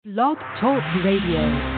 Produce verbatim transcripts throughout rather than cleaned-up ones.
Blog Talk Radio.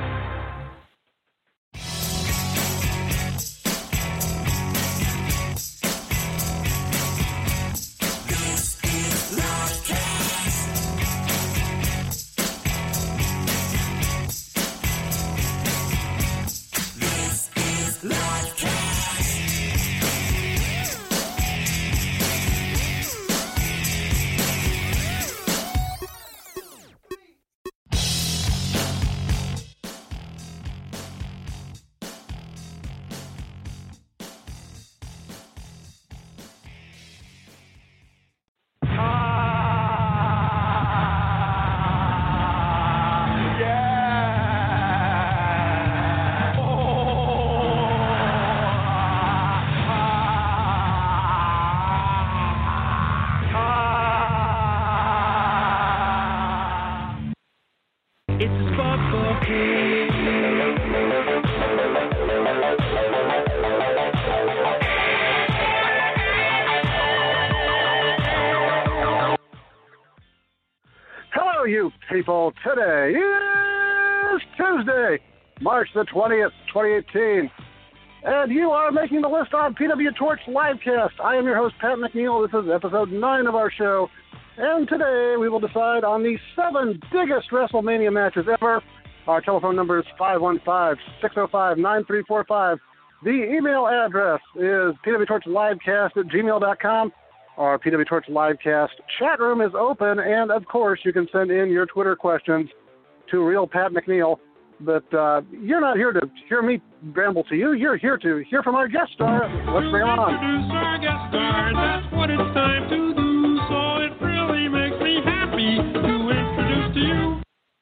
People, today is Tuesday, March the twentieth, twenty eighteen, and you are making the list on P W Torch Livecast. I am your host, Pat McNeil. This is episode nine of our show, and today we will decide on the seven biggest WrestleMania matches ever. Our telephone number is five one five, six oh five, nine three four five. The email address is p w torch livecast at gmail dot com. Our P W Torch Livecast chat room is open, and of course, you can send in your Twitter questions to Real Pat McNeil. But uh, you're not here to hear me ramble to you. You're here to hear from our guest star. Let's bring on. Introduce our guest star. That's what it's time to do. So it really makes me happy to introduce to you.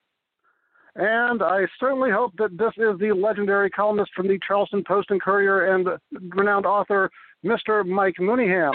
And I certainly hope that this is the legendary columnist from the Charleston Post and Courier and renowned author, Mister Mike Mooneyham.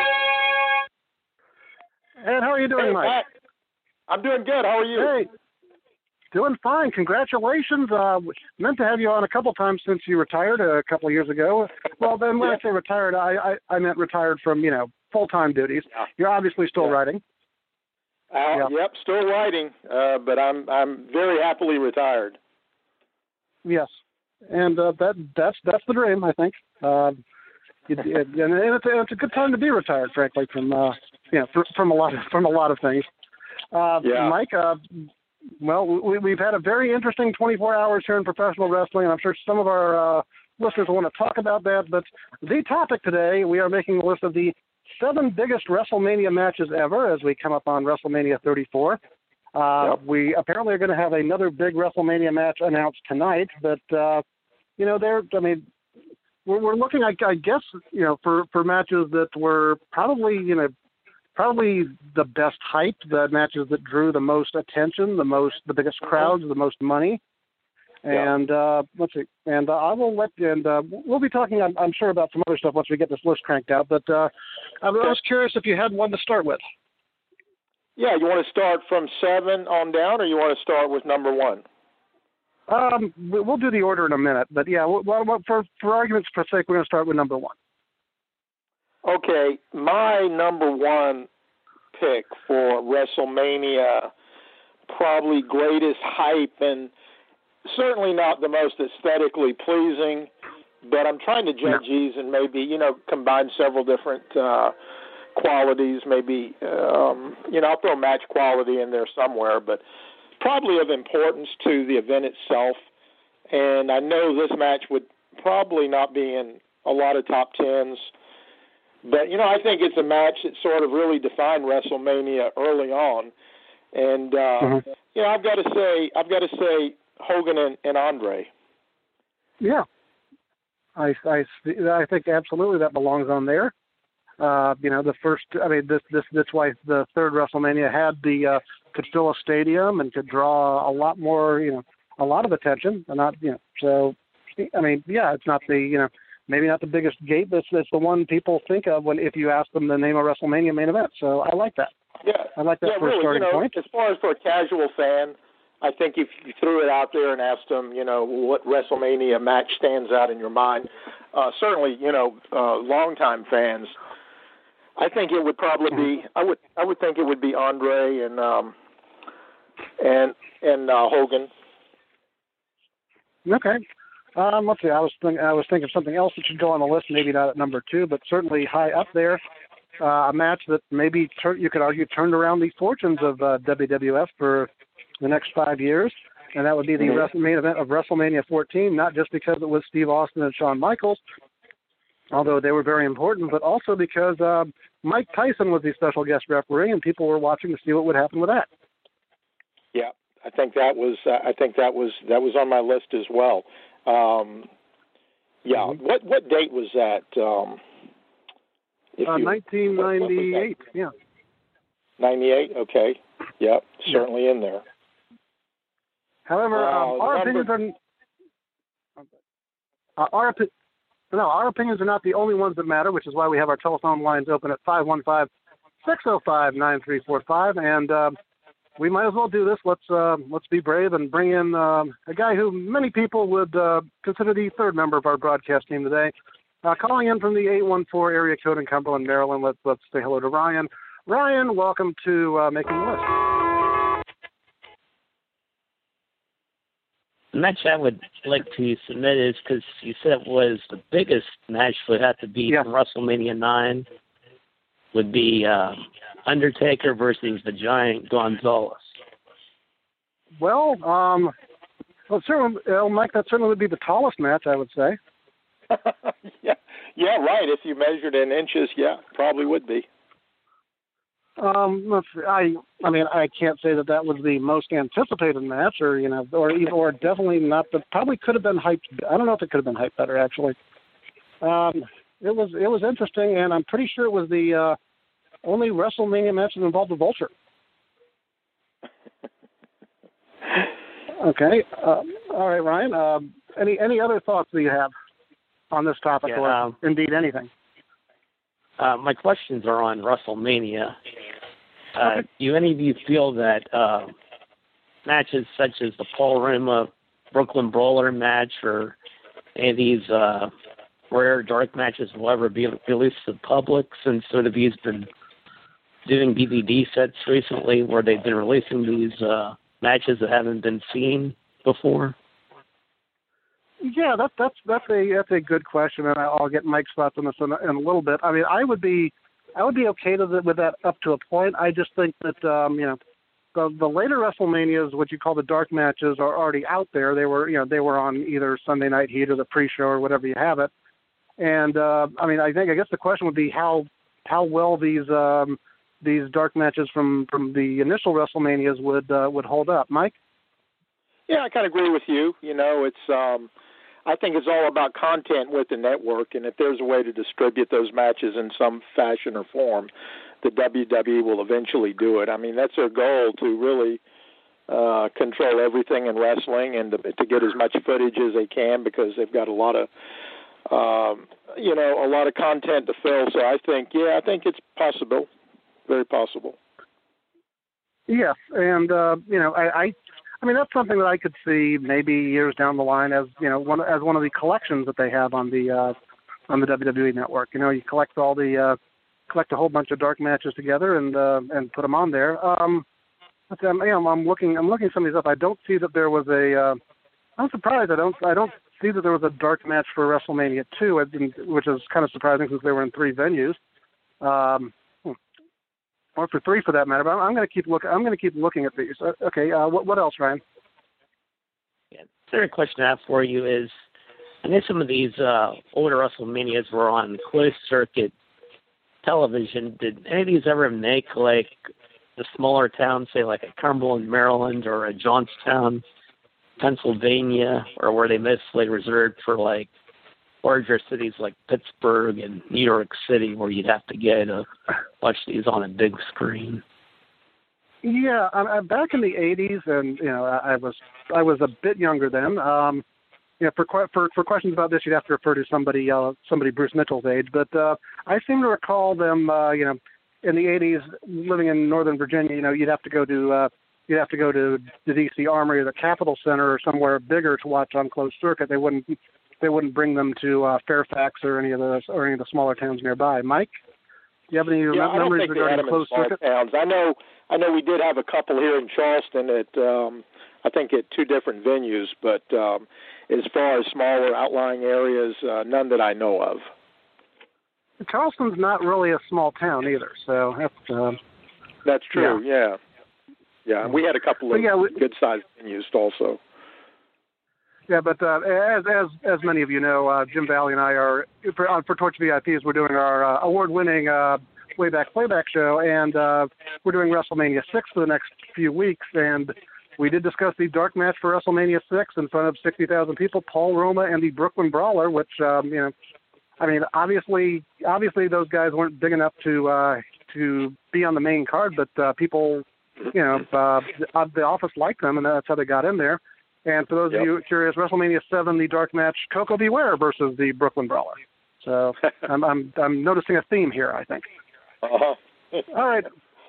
And how are you doing, hey, Mike? Pat. I'm doing good. How are you? Hey, doing fine. Congratulations. Uh, meant to have you on a couple times since you retired a couple of years ago. Well, then when yeah. I say retired, I, I, I meant retired from, you know, full-time duties. Yeah. You're obviously still yeah. writing. Uh, yeah. Yep, still writing, uh, but I'm I'm very happily retired. Yes, and uh, that that's that's the dream, I think. Uh, it, it, and it's a, it's a good time to be retired, frankly, from uh, you know, from a lot of from a lot of things. Uh, yeah. Mike, uh, well, we, we've had a very interesting twenty-four hours here in professional wrestling, and I'm sure some of our uh, listeners will want to talk about that. But the topic today, we are making a list of the seven biggest WrestleMania matches ever as we come up on WrestleMania thirty-four. Uh, yep. We apparently are going to have another big WrestleMania match announced tonight, but uh, you know, there. I mean. We're, we're looking, I, I guess, you know, for, for matches that were probably, you know, probably the best hype, the matches that drew the most attention, the most, the biggest crowds, the most money. And yeah. uh, let's see, and uh, I will let, and uh, we'll be talking, I'm, I'm sure, about some other stuff once we get this list cranked out. But uh, I was curious if you had one to start with. Yeah, you want to start from seven on down, or you want to start with number one? Um, we'll do the order in a minute, but yeah, well, for for argument's sake, we're going to start with number one. Okay, my number one pick for WrestleMania, probably greatest hype and certainly not the most aesthetically pleasing, but I'm trying to judge no. these and maybe, you know, combine several different uh, qualities, maybe, um, you know, I'll throw match quality in there somewhere, but probably of importance to the event itself, and I know this match would probably not be in a lot of top tens, but, you know, I think it's a match that sort of really defined WrestleMania early on, and, uh, mm-hmm. you know, I've got to say, I've got to say Hogan and, and Andre. Yeah, I, I, I think absolutely that belongs on there. Uh, you know, the first, I mean, this, this, that's why the third WrestleMania had the, uh, could fill a stadium and could draw a lot more, you know, a lot of attention, and not, you know, so, I mean, yeah, it's not the, you know, maybe not the biggest gate, but it's, it's the one people think of when, if you ask them the name of WrestleMania main event. So I like that. Yeah. I like that yeah, for really, a starting you know, point. As far as for a casual fan, I think if you threw it out there and asked them, you know, what WrestleMania match stands out in your mind, uh, certainly, you know, uh, longtime fans, I think it would probably be. I would. I would think it would be Andre and um, and and uh, Hogan. Okay. Um, let's see. I was think, I was thinking of something else that should go on the list. Maybe not at number two, but certainly high up there. Uh, a match that maybe tur- you could argue turned around the fortunes of uh, W W F for the next five years, and that would be the mm-hmm. main event of WrestleMania fourteen. Not just because it was Steve Austin and Shawn Michaels, although they were very important, but also because uh, Mike Tyson was the special guest referee, and people were watching to see what would happen with that. Yeah, I think that was uh, I think that was that was on my list as well. Um, yeah, mm-hmm. what what date was that? Um, uh, you, nineteen ninety-eight. What, what yeah. ninety-eight. Okay. Yep. Certainly yeah. in there. However, uh, um, our number... opinions are uh, our opinions. No, our opinions are not the only ones that matter, which is why we have our telephone lines open at five one five, six oh five, nine three four five. And uh, we might as well do this. Let's uh, let's be brave and bring in um, a guy who many people would uh, consider the third member of our broadcast team today. Uh, calling in from the eight one four area code in Cumberland, Maryland. Let's, let's say hello to Ryan. Ryan, welcome to uh, Making the List. The match I would like to submit is, because you said it was the biggest match would have to be yeah. from WrestleMania nine, would be uh, Undertaker versus the Giant Gonzalez. Well, um, well, certainly, well, Mike, that certainly would be the tallest match, I would say. yeah, yeah, right. If you measured in inches, yeah, probably would be. Um, I, I mean, I can't say that that was the most anticipated match, or you know, or or definitely not. But probably could have been hyped. I don't know if it could have been hyped better, actually. Um, it was it was interesting, and I'm pretty sure it was the uh, only WrestleMania match that involved a vulture. Okay, uh, all right, Ryan. Uh, any any other thoughts that you have on this topic, yeah, or um, indeed anything? Uh, my questions are on WrestleMania. Uh, okay. Do any of you feel that uh, matches such as the Paul Roma Brooklyn Brawler match, or any of these uh, rare dark matches will ever be released to the public, since sort of he's been doing D V D sets recently where they've been releasing these uh, matches that haven't been seen before? Yeah, that's that's that's a that's a good question, and I'll get Mike's thoughts on this in a, in a little bit. I mean, I would be I would be okay with, it, with that up to a point. I just think that um, you know the the later WrestleManias, what you call the dark matches, are already out there. They were you know they were on either Sunday Night Heat or the pre-show or whatever you have it. And uh, I mean, I think I guess the question would be how how well these um, these dark matches from, from the initial WrestleManias would uh, would hold up. Mike? Yeah, I kind of agree with you. You know, it's um, I think it's all about content with the network, and if there's a way to distribute those matches in some fashion or form, the W W E will eventually do it. I mean, that's their goal, to really uh, control everything in wrestling and to, to get as much footage as they can, because they've got a lot of, um, you know, a lot of content to fill. So I think, yeah, I think it's possible, very possible. Yes, and uh, you know, I. I I mean, that's something that I could see maybe years down the line as, you know, one as one of the collections that they have on the uh, on the W W E network. You know, you collect all the uh, collect a whole bunch of dark matches together and uh, and put them on there. Um, I'm, you know, I'm looking I'm looking some of these up. I don't see that there was a. Uh, I'm surprised. I don't I don't see that there was a dark match for WrestleMania two, which is kind of surprising since they were in three venues. Um, Or for three, for that matter. But I'm, I'm going to keep look. I'm going to keep looking at these. Uh, okay. Uh, what, what else, Ryan? Yeah. The third question I have for you is, I know some of these uh, older WrestleManias were on closed circuit television. Did any of these ever make like the smaller towns, say like a Cumberland, Maryland, or a Johnstown, Pennsylvania, or were they mostly reserved for like larger cities like Pittsburgh and New York City, where you'd have to go to watch these on a big screen? Yeah, I, I, back in the eighties, and you know, I, I was I was a bit younger then. Um, you know, for for for questions about this, you'd have to refer to somebody uh, somebody Bruce Mitchell's age. But uh, I seem to recall them, uh, you know, in the eighties, living in Northern Virginia. You know, you'd have to go to uh, you'd have to go to the D C Armory or the Capitol Center or somewhere bigger to watch on closed circuit. They wouldn't. They wouldn't bring them to uh, Fairfax or any of the or any of the smaller towns nearby. Mike? you have any yeah, I don't memories think they had regarding them in closed small circuit? towns. I know, I know we did have a couple here in Charleston at, um, I think at two different venues, but um, as far as smaller outlying areas, uh, none that I know of. Charleston's not really a small town either, so that's um, That's true. Yeah, yeah. yeah. We had a couple of yeah, we, good-sized venues also. Yeah, but uh, as as as many of you know, uh, Jim Valley and I are for, uh, for Torch V I Ps. We're doing our uh, award-winning uh, Wayback Playback show, and uh, we're doing WrestleMania six for the next few weeks. And we did discuss the dark match for WrestleMania six in front of sixty thousand people, Paul Roma and the Brooklyn Brawler. Which um, you know, I mean, obviously, obviously those guys weren't big enough to uh, to be on the main card, but uh, people, you know, uh, the, the office liked them, and that's how they got in there. And for those yep. of you curious, WrestleMania seven, the dark match, Coco Beware versus the Brooklyn Brawler. So I'm, I'm I'm noticing a theme here, I think. Uh-huh. All right.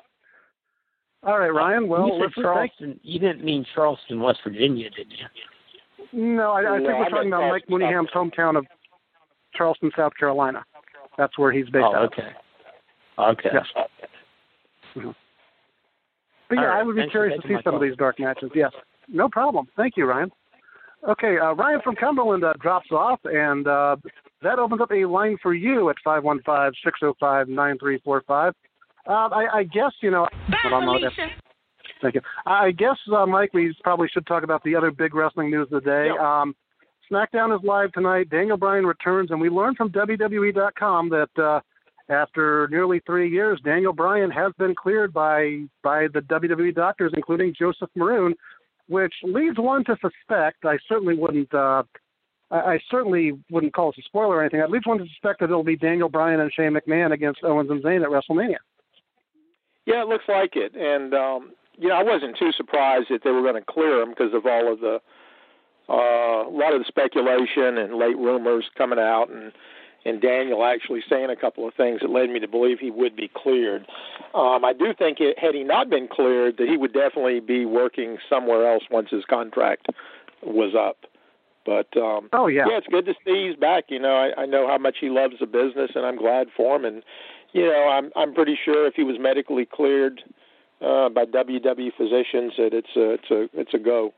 All right, Ryan. Well, you said listen, Charleston. You didn't mean Charleston, West Virginia, did you? No, I, I no, think we're I talking about Mike Charleston, Mooneyham's hometown of Charleston, South Carolina. That's where he's based oh, out. okay. Okay. Yes. Mm-hmm. But yeah, right. I would be Thanks curious to see some call. of these dark matches. Yes. No problem. Thank you, Ryan. Okay, uh, Ryan from Cumberland uh, drops off, and uh, that opens up a line for you at five one five, six oh five, nine three four five. Uh, I, I guess, you know... Hold on, Alicia. Thank you. I guess, uh, Mike, we probably should talk about the other big wrestling news of the day. Yep. Um, SmackDown is live tonight. Daniel Bryan returns, and we learned from W W E dot com that uh, after nearly three years, Daniel Bryan has been cleared by by the W W E doctors, including Joseph Maroon, which leads one to suspect. I certainly wouldn't. Uh, I, I certainly wouldn't call it a spoiler or anything. It leads one to suspect that it'll be Daniel Bryan and Shane McMahon against Owens and Zayn at WrestleMania. Yeah, it looks like it, and um, you know, I wasn't too surprised that they were going to clear him because of all of the uh, a lot of the speculation and late rumors coming out, and and Daniel actually saying a couple of things that led me to believe he would be cleared. Um, I do think it, had he not been cleared, that he would definitely be working somewhere else once his contract was up. But um, oh yeah, yeah, it's good to see he's back. You know, I, I know how much he loves the business, and I'm glad for him. And you know, I'm I'm pretty sure if he was medically cleared uh, by W W E physicians, that it's a it's a it's a go.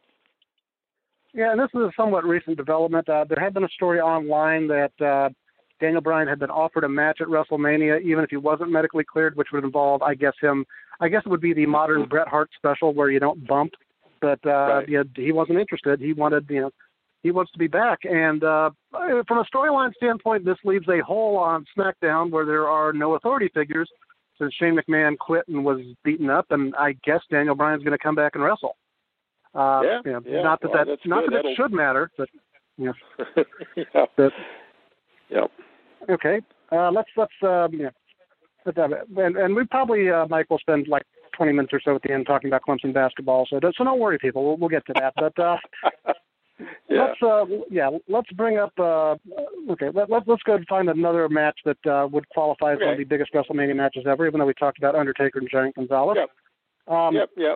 Yeah, and this is a somewhat recent development. Uh, there had been a story online that uh, Daniel Bryan had been offered a match at WrestleMania, even if he wasn't medically cleared, which would involve, I guess, him. I guess it would be the modern Bret Hart special where you don't bump. But uh, right. yeah, he wasn't interested. He wanted, you know, he wants to be back. And uh, from a storyline standpoint, this leaves a hole on SmackDown where there are no authority figures since Shane McMahon quit and was beaten up. And I guess Daniel Bryan's going to come back and wrestle. Uh, yeah, you know, yeah. Not that well, that not good. that it should matter, but you know. yeah. But, yep. Okay. Uh, let's let's um, yeah. Let's have it. And, and we probably uh, Mike will spend like twenty minutes or so at the end talking about Clemson basketball. So so don't worry, people. We'll, we'll get to that. But uh, yeah. let's uh, yeah let's bring up uh, okay let, let let's go find another match that uh, would qualify as okay. one of the biggest WrestleMania matches ever. Even though we talked about Undertaker and Giant Gonzalez. Yep. Um, yep. Yep.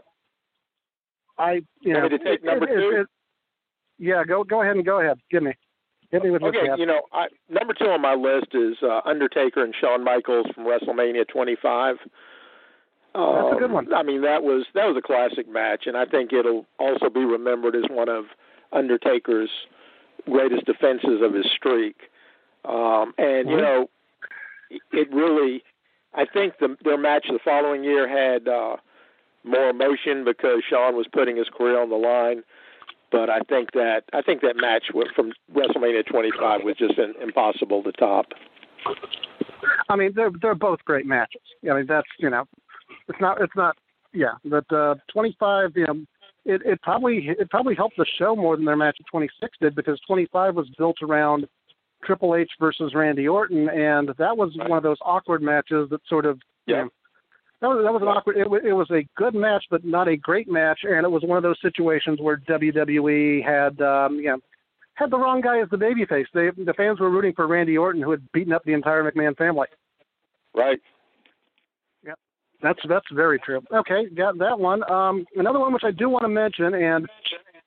I you know. Want me to take it, number it, two? It, it, yeah, go go ahead and go ahead. Give me. Hit me with okay, your you know, I, number two on my list is uh, Undertaker and Shawn Michaels from WrestleMania twenty-five. Um, That's a good one. I mean, that was that was a classic match, and I think it'll also be remembered as one of Undertaker's greatest defenses of his streak. Um, and, you know, it really, I think the, their match the following year had uh, more emotion because Shawn was putting his career on the line. But I think that I think that match from WrestleMania twenty-five was just an, impossible to top. I mean, they're they're both great matches. I mean, that's you know, it's not it's not yeah. But uh, twenty-five, you know, it, it probably it probably helped the show more than their match at twenty-six did because twenty-five was built around Triple H versus Randy Orton, and that was right. one of those awkward matches that sort of yeah. you know, That was, that was an awkward. It was, it was a good match, but not a great match, and it was one of those situations where W W E had, um, you know, had the wrong guy as the babyface. They, the fans were rooting for Randy Orton, who had beaten up the entire McMahon family. Right. Yep, that's that's very true. Okay, got that one. Um, another one which I do want to mention, and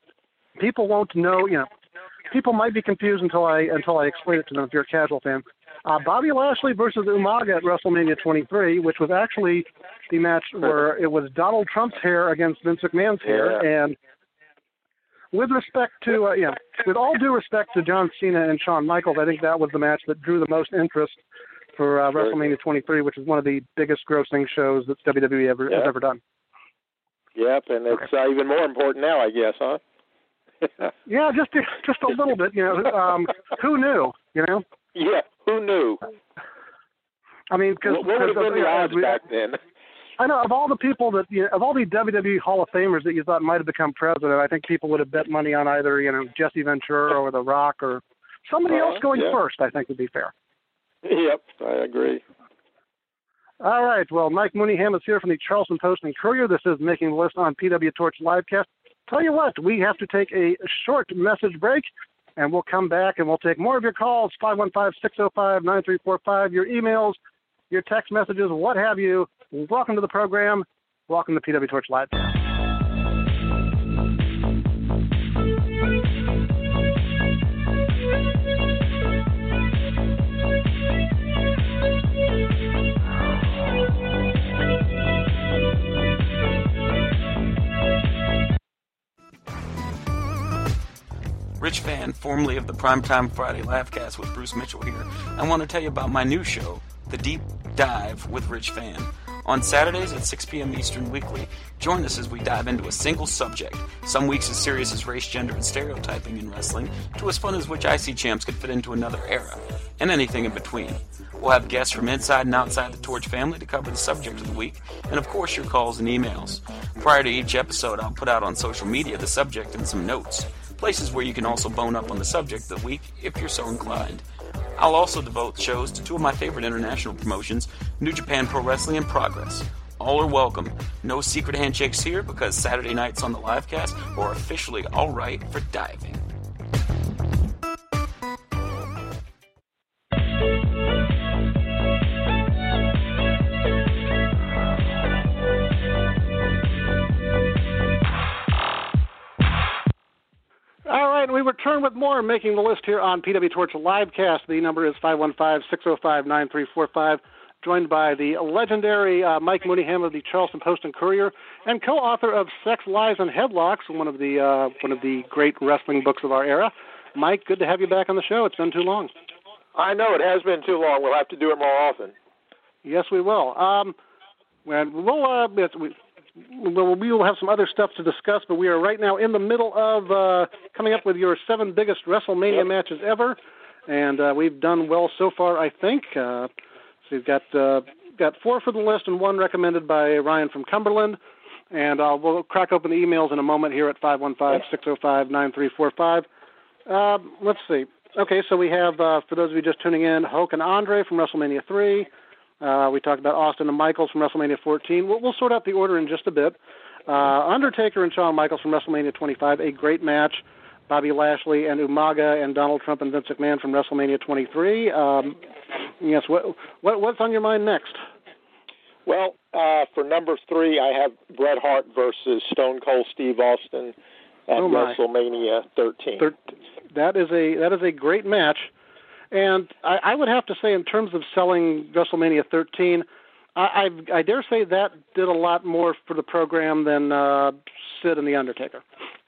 people won't know. You know, people might be confused until I until I explain it to them. If you're a casual fan, Uh, Bobby Lashley versus Umaga at WrestleMania twenty-three, which was actually the match where it was Donald Trump's hair against Vince McMahon's hair. Yeah. And with respect to, uh, yeah, with all due respect to John Cena and Shawn Michaels, I think that was the match that drew the most interest for uh, WrestleMania twenty-three, which is one of the biggest grossing shows that W W E ever, yeah. has ever done. Yep, and it's uh, even more important now, I guess, huh? Yeah, just just a little bit. You know, um, who knew? You know. Yeah, who knew? I mean, because what, what would have been the odds back then? I know of all the people that you know, of all the W W E Hall of Famers that you thought might have become president, I think people would have bet money on either you know Jesse Ventura or The Rock or somebody uh, else going yeah. first. I think would be fair. Yep, I agree. All right. Well, Mike Mooneyham is here from the Charleston Post and Courier. This is Making the List on P W Torch Livecast. Tell you what, we have to take a short message break, and we'll come back and we'll take more of your calls, five one five, six oh five, nine three four five, your emails, your text messages, what have you. Welcome to the program. Welcome to P W Torch Livecast. Rich Fan, formerly of the Primetime Friday Livecast with Bruce Mitchell here. I want to tell you about my new show, The Deep Dive with Rich Fan. On Saturdays at six p.m. Eastern weekly, join us as we dive into a single subject. Some weeks as serious as race, gender, and stereotyping in wrestling, to as fun as which I C champs could fit into another era, and anything in between. We'll have guests from inside and outside the Torch family to cover the subject of the week, and of course your calls and emails. Prior to each episode, I'll put out on social media the subject and some notes, places where you can also bone up on the subject of the week if you're so inclined. I'll also devote shows to two of my favorite international promotions, New Japan Pro Wrestling and Progress. All are welcome. No secret handshakes here because Saturday nights on the Livecast are officially all right for diving. All right, we return with more Making the List here on P W Torch Livecast. The number is five one five, six oh five, nine three four five, joined by the legendary uh, Mike Mooneyham of the Charleston Post and Courier and co-author of Sex, Lies, and Headlocks, one of the uh, one of the great wrestling books of our era. Mike, good to have you back on the show. It's been too long. I know, it has been too long. We'll have to do it more often. Yes, we will. Um, and we'll, uh, we, Well, we will have some other stuff to discuss, but we are right now in the middle of uh, coming up with your seven biggest WrestleMania yep. matches ever, and uh, we've done well so far, I think. Uh, so we've got uh, got four for the list and one recommended by Ryan from Cumberland, and uh, we'll crack open the emails in a moment here at five one five, six oh five, nine three four five. Uh, let's see. Okay, so we have, uh, for those of you just tuning in, Hulk and Andre from WrestleMania three. Uh, we talked about Austin and Michaels from WrestleMania fourteen. We'll, we'll sort out the order in just a bit. Uh, Undertaker and Shawn Michaels from WrestleMania twenty-five, a great match. Bobby Lashley and Umaga and Donald Trump and Vince McMahon from WrestleMania twenty-three. Um, yes, what, what what's on your mind next? Well, uh, for number three, I have Bret Hart versus Stone Cold Steve Austin at oh WrestleMania thirteen. Thir- that is a that is a great match. And I, I would have to say, in terms of selling WrestleMania thirteen, I, I, I dare say that did a lot more for the program than uh, Sid and The Undertaker.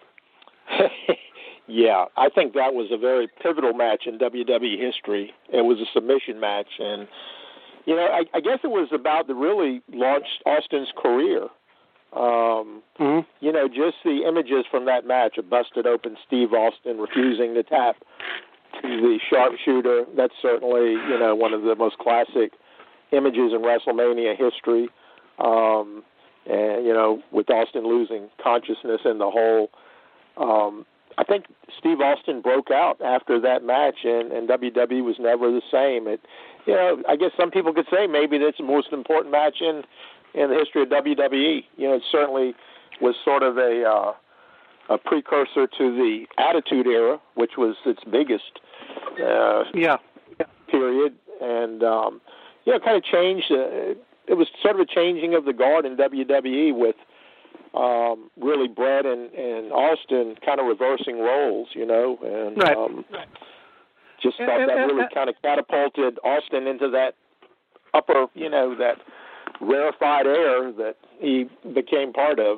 Yeah, I think that was a very pivotal match in W W E history. It was a submission match, and you know, I, I guess it was about the really launched Austin's career. Um, mm-hmm. You know, just the images from that match, a busted open Steve Austin refusing to tap the sharpshooter. That's certainly, you know, one of the most classic images in WrestleMania history. Um, and, you know, with Austin losing consciousness in the hole. Um, I think Steve Austin broke out after that match, and, and W W E was never the same. It, you know, I guess some people could say maybe that's the most important match in, in the history of W W E. You know, it certainly was sort of a uh, a precursor to the Attitude Era, which was its biggest uh, yeah. period, and um, you know, kind of changed. Uh, it was sort of a changing of the guard in W W E with um, really Bret and, and Austin kind of reversing roles, you know, and right. um, just thought and, that and, really and, kind of catapulted Austin into that upper, you know, that rarefied air that he became part of.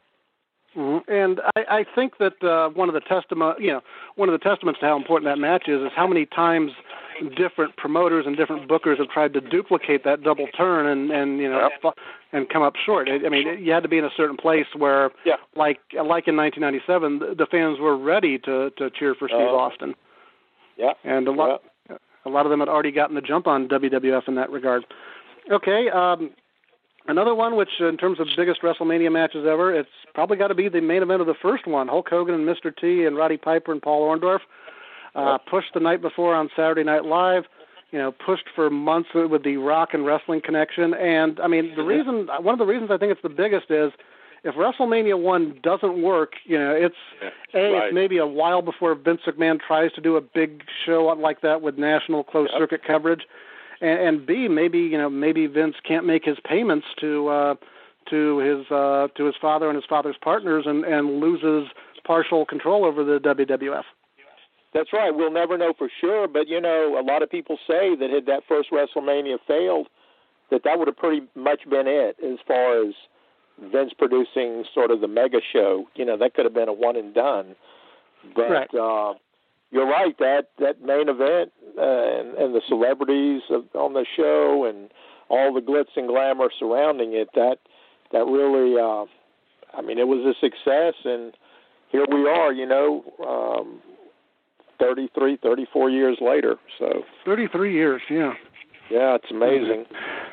Mm-hmm. And I, I think that uh, one of the testament, you know, one of the testaments to how important that match is, is how many times different promoters and different bookers have tried to duplicate that double turn and, and you know, yep. fu- and come up short. I mean, you had to be in a certain place where, yeah. like, like in nineteen ninety-seven, the fans were ready to, to cheer for Steve uh, Austin. Yeah. And a lot, yeah. a lot of them had already gotten the jump on W W F in that regard. Okay. Um, Another one, which in terms of biggest WrestleMania matches ever, it's probably got to be the main event of the first one. Hulk Hogan and Mister T and Roddy Piper and Paul Orndorff uh, yep. pushed the night before on Saturday Night Live, you know, pushed for months with the Rock and Wrestling connection. And, I mean, the reason, one of the reasons I think it's the biggest is if WrestleMania one doesn't work, you know, it's, yeah, A, right. it's maybe a while before Vince McMahon tries to do a big show like that with national closed-circuit yep. coverage. And, and B, maybe you know, maybe Vince can't make his payments to uh, to his uh, to his father and his father's partners, and, and loses partial control over the W W F. That's right. We'll never know for sure, but you know, a lot of people say that had that first WrestleMania failed, that that would have pretty much been it as far as Vince producing sort of the mega show. You know, that could have been a one and done. But right. uh, you're right. That that main event uh, and, and the celebrities of, on the show and all the glitz and glamour surrounding it, that that really, uh, I mean, it was a success. And here we are, you know, um, thirty-three, thirty-four years later. So thirty-three years, yeah. Yeah, it's amazing.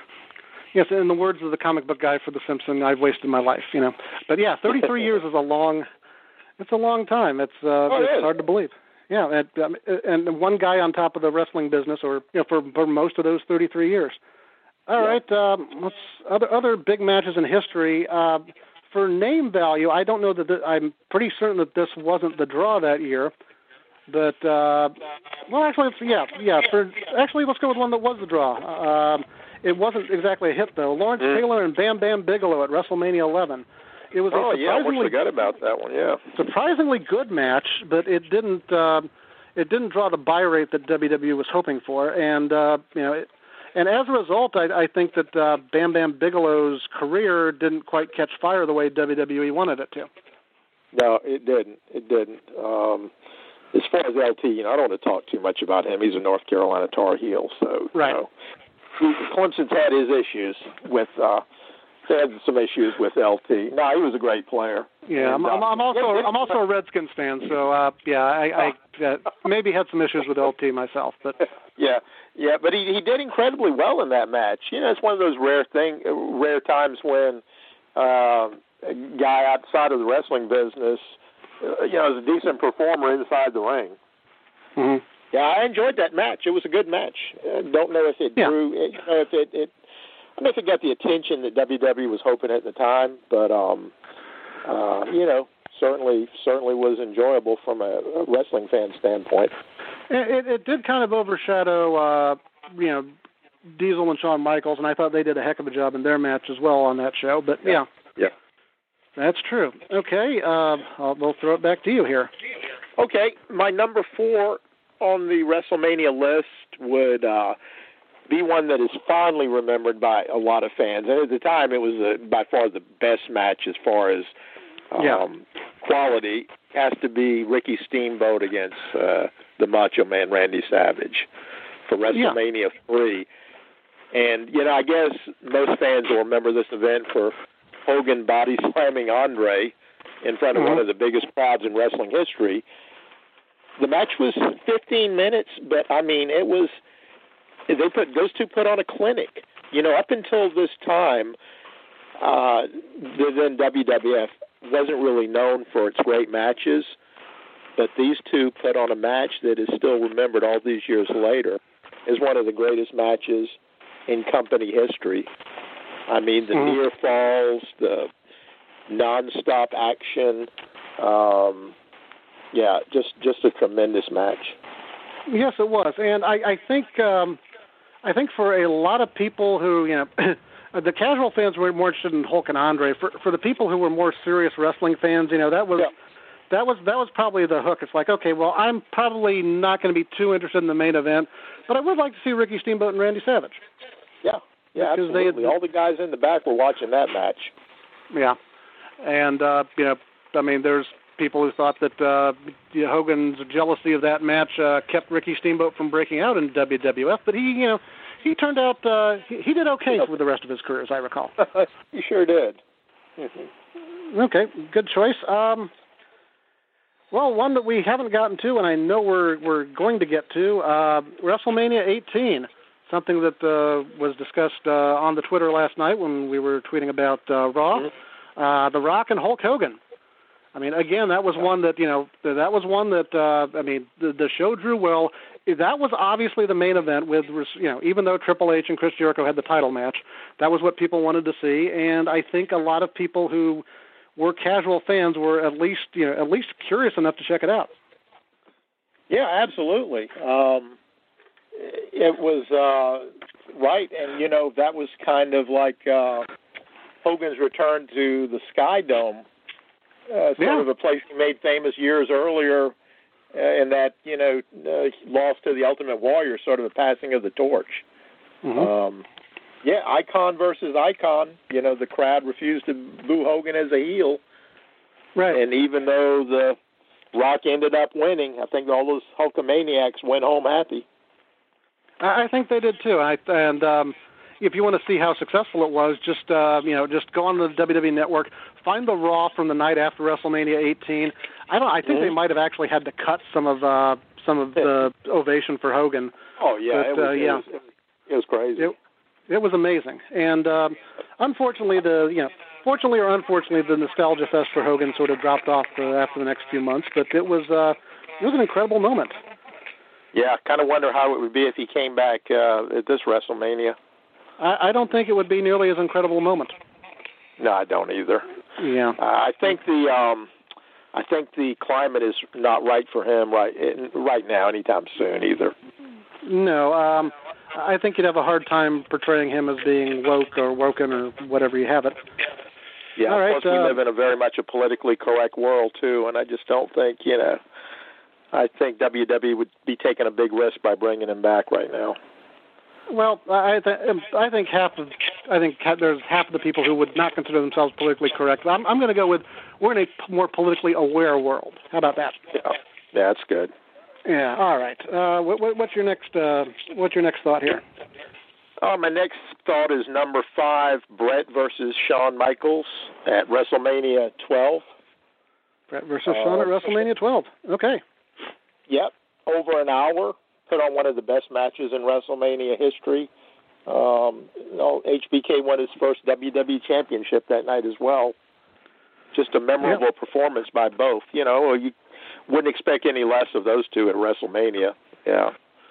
Yes, in the words of the comic book guy for The Simpsons, I've wasted my life, you know. But yeah, thirty-three years is a long, it's a long time. It's uh, oh, it's it hard to believe. Yeah, and, um, and one guy on top of the wrestling business, or you know, for for most of those thirty-three years. All yeah. right, um, let's other other big matches in history. Uh, for name value, I don't know that the, I'm pretty certain that this wasn't the draw that year. But uh, well, actually, it's, yeah, yeah. For actually, let's go with one that was the draw. Um, it wasn't exactly a hit though. Lawrence mm. Taylor and Bam Bam Bigelow at WrestleMania eleven. It was oh a yeah, I almost surprisingly forgot about that one. Yeah, surprisingly good match, but it didn't uh, it didn't draw the buy rate that W W E was hoping for, and uh, you know, it, and as a result, I, I think that uh, Bam Bam Bigelow's career didn't quite catch fire the way W W E wanted it to. No, it didn't. It didn't. Um, as far as L T, you know, I don't want to talk too much about him. He's a North Carolina Tar Heel, so right. You know, Clemson's had his issues with. Uh, They had some issues with L T. No, he was a great player. Yeah, and, I'm, uh, I'm also I'm also a Redskins fan, so uh, yeah, I, I uh, maybe had some issues with L T myself, but yeah, yeah, but he he did incredibly well in that match. You know, it's one of those rare thing, rare times when uh, a guy outside of the wrestling business, uh, you know, is a decent performer inside the ring. Mm-hmm. Yeah, I enjoyed that match. It was a good match. I don't know if it yeah. drew, you know, if it. it I don't know if it got the attention that W W E was hoping at the time, but um, uh, you know, certainly certainly was enjoyable from a, a wrestling fan standpoint. It, it did kind of overshadow, uh, you know, Diesel and Shawn Michaels, and I thought they did a heck of a job in their match as well on that show. But yeah, yeah, that's true. Okay, uh, I'll, we'll throw it back to you here. Okay, my number four on the WrestleMania list would. Uh, be one that is fondly remembered by a lot of fans. And at the time, it was uh, by far the best match as far as um, yeah. quality. Has to be Ricky Steamboat against uh, the Macho Man Randy Savage for WrestleMania yeah. three. And, you know, I guess most fans will remember this event for Hogan body slamming Andre in front of mm-hmm. one of the biggest crowds in wrestling history. The match was fifteen minutes, but, I mean, it was... They put those two put on a clinic. You know, up until this time, uh, the then W W F wasn't really known for its great matches, but these two put on a match that is still remembered all these years later as one of the greatest matches in company history. I mean, the mm-hmm. near falls, the nonstop action. Um, yeah, just just a tremendous match. Yes, it was, and I, I think. Um I think for a lot of people who, you know, the casual fans were more interested in Hulk and Andre. For for the people who were more serious wrestling fans, you know, that was yeah. that was that was probably the hook. It's like, okay, well, I'm probably not going to be too interested in the main event, but I would like to see Ricky Steamboat and Randy Savage. Yeah, yeah, because absolutely. They had, all the guys in the back were watching that match. Yeah, and uh, you know, I mean, there's people who thought that uh, Hogan's jealousy of that match uh, kept Ricky Steamboat from breaking out in W W F, but he, you know, he turned out uh, he, he did okay for the rest of his career, as I recall. He sure did. Okay, good choice. Um, well, one that we haven't gotten to, and I know we're we're going to get to, uh, WrestleMania eighteen, something that uh, was discussed uh, on the Twitter last night when we were tweeting about uh, Raw. Mm-hmm. Uh, The Rock and Hulk Hogan. I mean, again, that was one that, you know, that was one that, uh, I mean, the, the show drew well. That was obviously the main event with, you know, even though Triple H and Chris Jericho had the title match, that was what people wanted to see. And I think a lot of people who were casual fans were at least, you know, at least curious enough to check it out. Yeah, absolutely. Um, it was uh, right. And, you know, that was kind of like uh, Hogan's return to the Sky Dome. Uh, sort yeah. of a place he made famous years earlier, uh, in that, you know, uh, lost to the Ultimate Warrior, sort of a passing of the torch. Mm-hmm. Um, yeah, icon versus icon. You know, the crowd refused to boo Hogan as a heel. Right. And even though the Rock ended up winning, I think all those Hulkamaniacs went home happy. I, I think they did too. I, and um, if you want to see how successful it was, just uh, you know, just go on the W W E Network. Find the Raw from the night after WrestleMania eighteen. I don't. I think mm-hmm. they might have actually had to cut some of uh, some of the ovation for Hogan. Oh yeah, but, it, was, uh, yeah. It, was, it was crazy. It, it was amazing, and um, unfortunately, the you know, fortunately or unfortunately, the nostalgia fest for Hogan sort of dropped off uh, after the next few months. But it was uh, it was an incredible moment. Yeah, kind of wonder how it would be if he came back uh, at this WrestleMania. I, I don't think it would be nearly as incredible a moment. No, I don't either. Yeah, uh, I think the um, I think the climate is not right for him right right now, anytime soon either. No, um, I think you'd have a hard time portraying him as being woke or woken or whatever you have it. Yeah, All right, plus we uh, live in a very much a politically correct world too, and I just don't think you know. I think W W E would be taking a big risk by bringing him back right now. Well, I, th- I think half of I think there's half of the people who would not consider themselves politically correct. I'm, I'm going to go with we're in a more politically aware world. How about that? Yeah, yeah, that's good. Yeah. All right. Uh, what, what, what's your next uh, What's your next thought here? Uh, my next thought is number five: Brett versus Shawn Michaels at WrestleMania twelve. Brett versus Shawn uh, at WrestleMania twelve. Okay. Yep, over an hour. Put on one of the best matches in WrestleMania history. Um, you know, H B K won his first W W E championship that night as well. Just a memorable yep. performance by both. You know, you wouldn't expect any less of those two at WrestleMania. Yeah.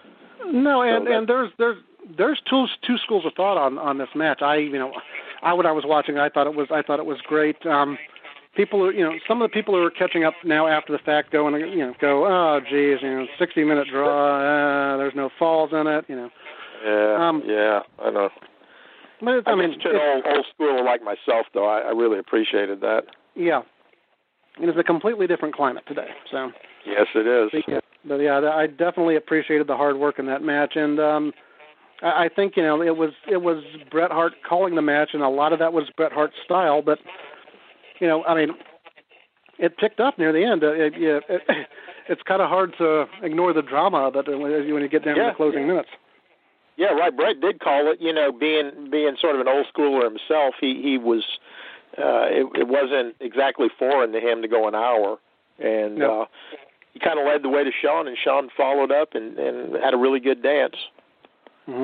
No, and, so and there's there's there's two two schools of thought on, on this match. I you know, I when I was watching, I thought it was I thought it was great. Um, People, you know, some of the people who are catching up now after the fact go and you know go, oh, geez, you know, sixty minute draw. Uh, there's no falls in it, you know. Yeah, um, yeah, I know. But it's, I, I mean, to an old, old schooler like myself, though, I, I really appreciated that. Yeah, it is a completely different climate today. So. Yes, it is. But yeah, but yeah, I definitely appreciated the hard work in that match, and um, I, I think you know it was it was Bret Hart calling the match, and a lot of that was Bret Hart's style, but. You know, I mean, it picked up near the end. Uh, it, it, it, it's kind of hard to ignore the drama of it when you get down yeah, to the closing yeah. minutes. Yeah, right. Bret did call it. You know, being being sort of an old schooler himself, he he was. Uh, it, it wasn't exactly foreign to him to go an hour, and no. uh, he kind of led the way to Shawn, and Shawn followed up and, and had a really good dance. Mm-hmm.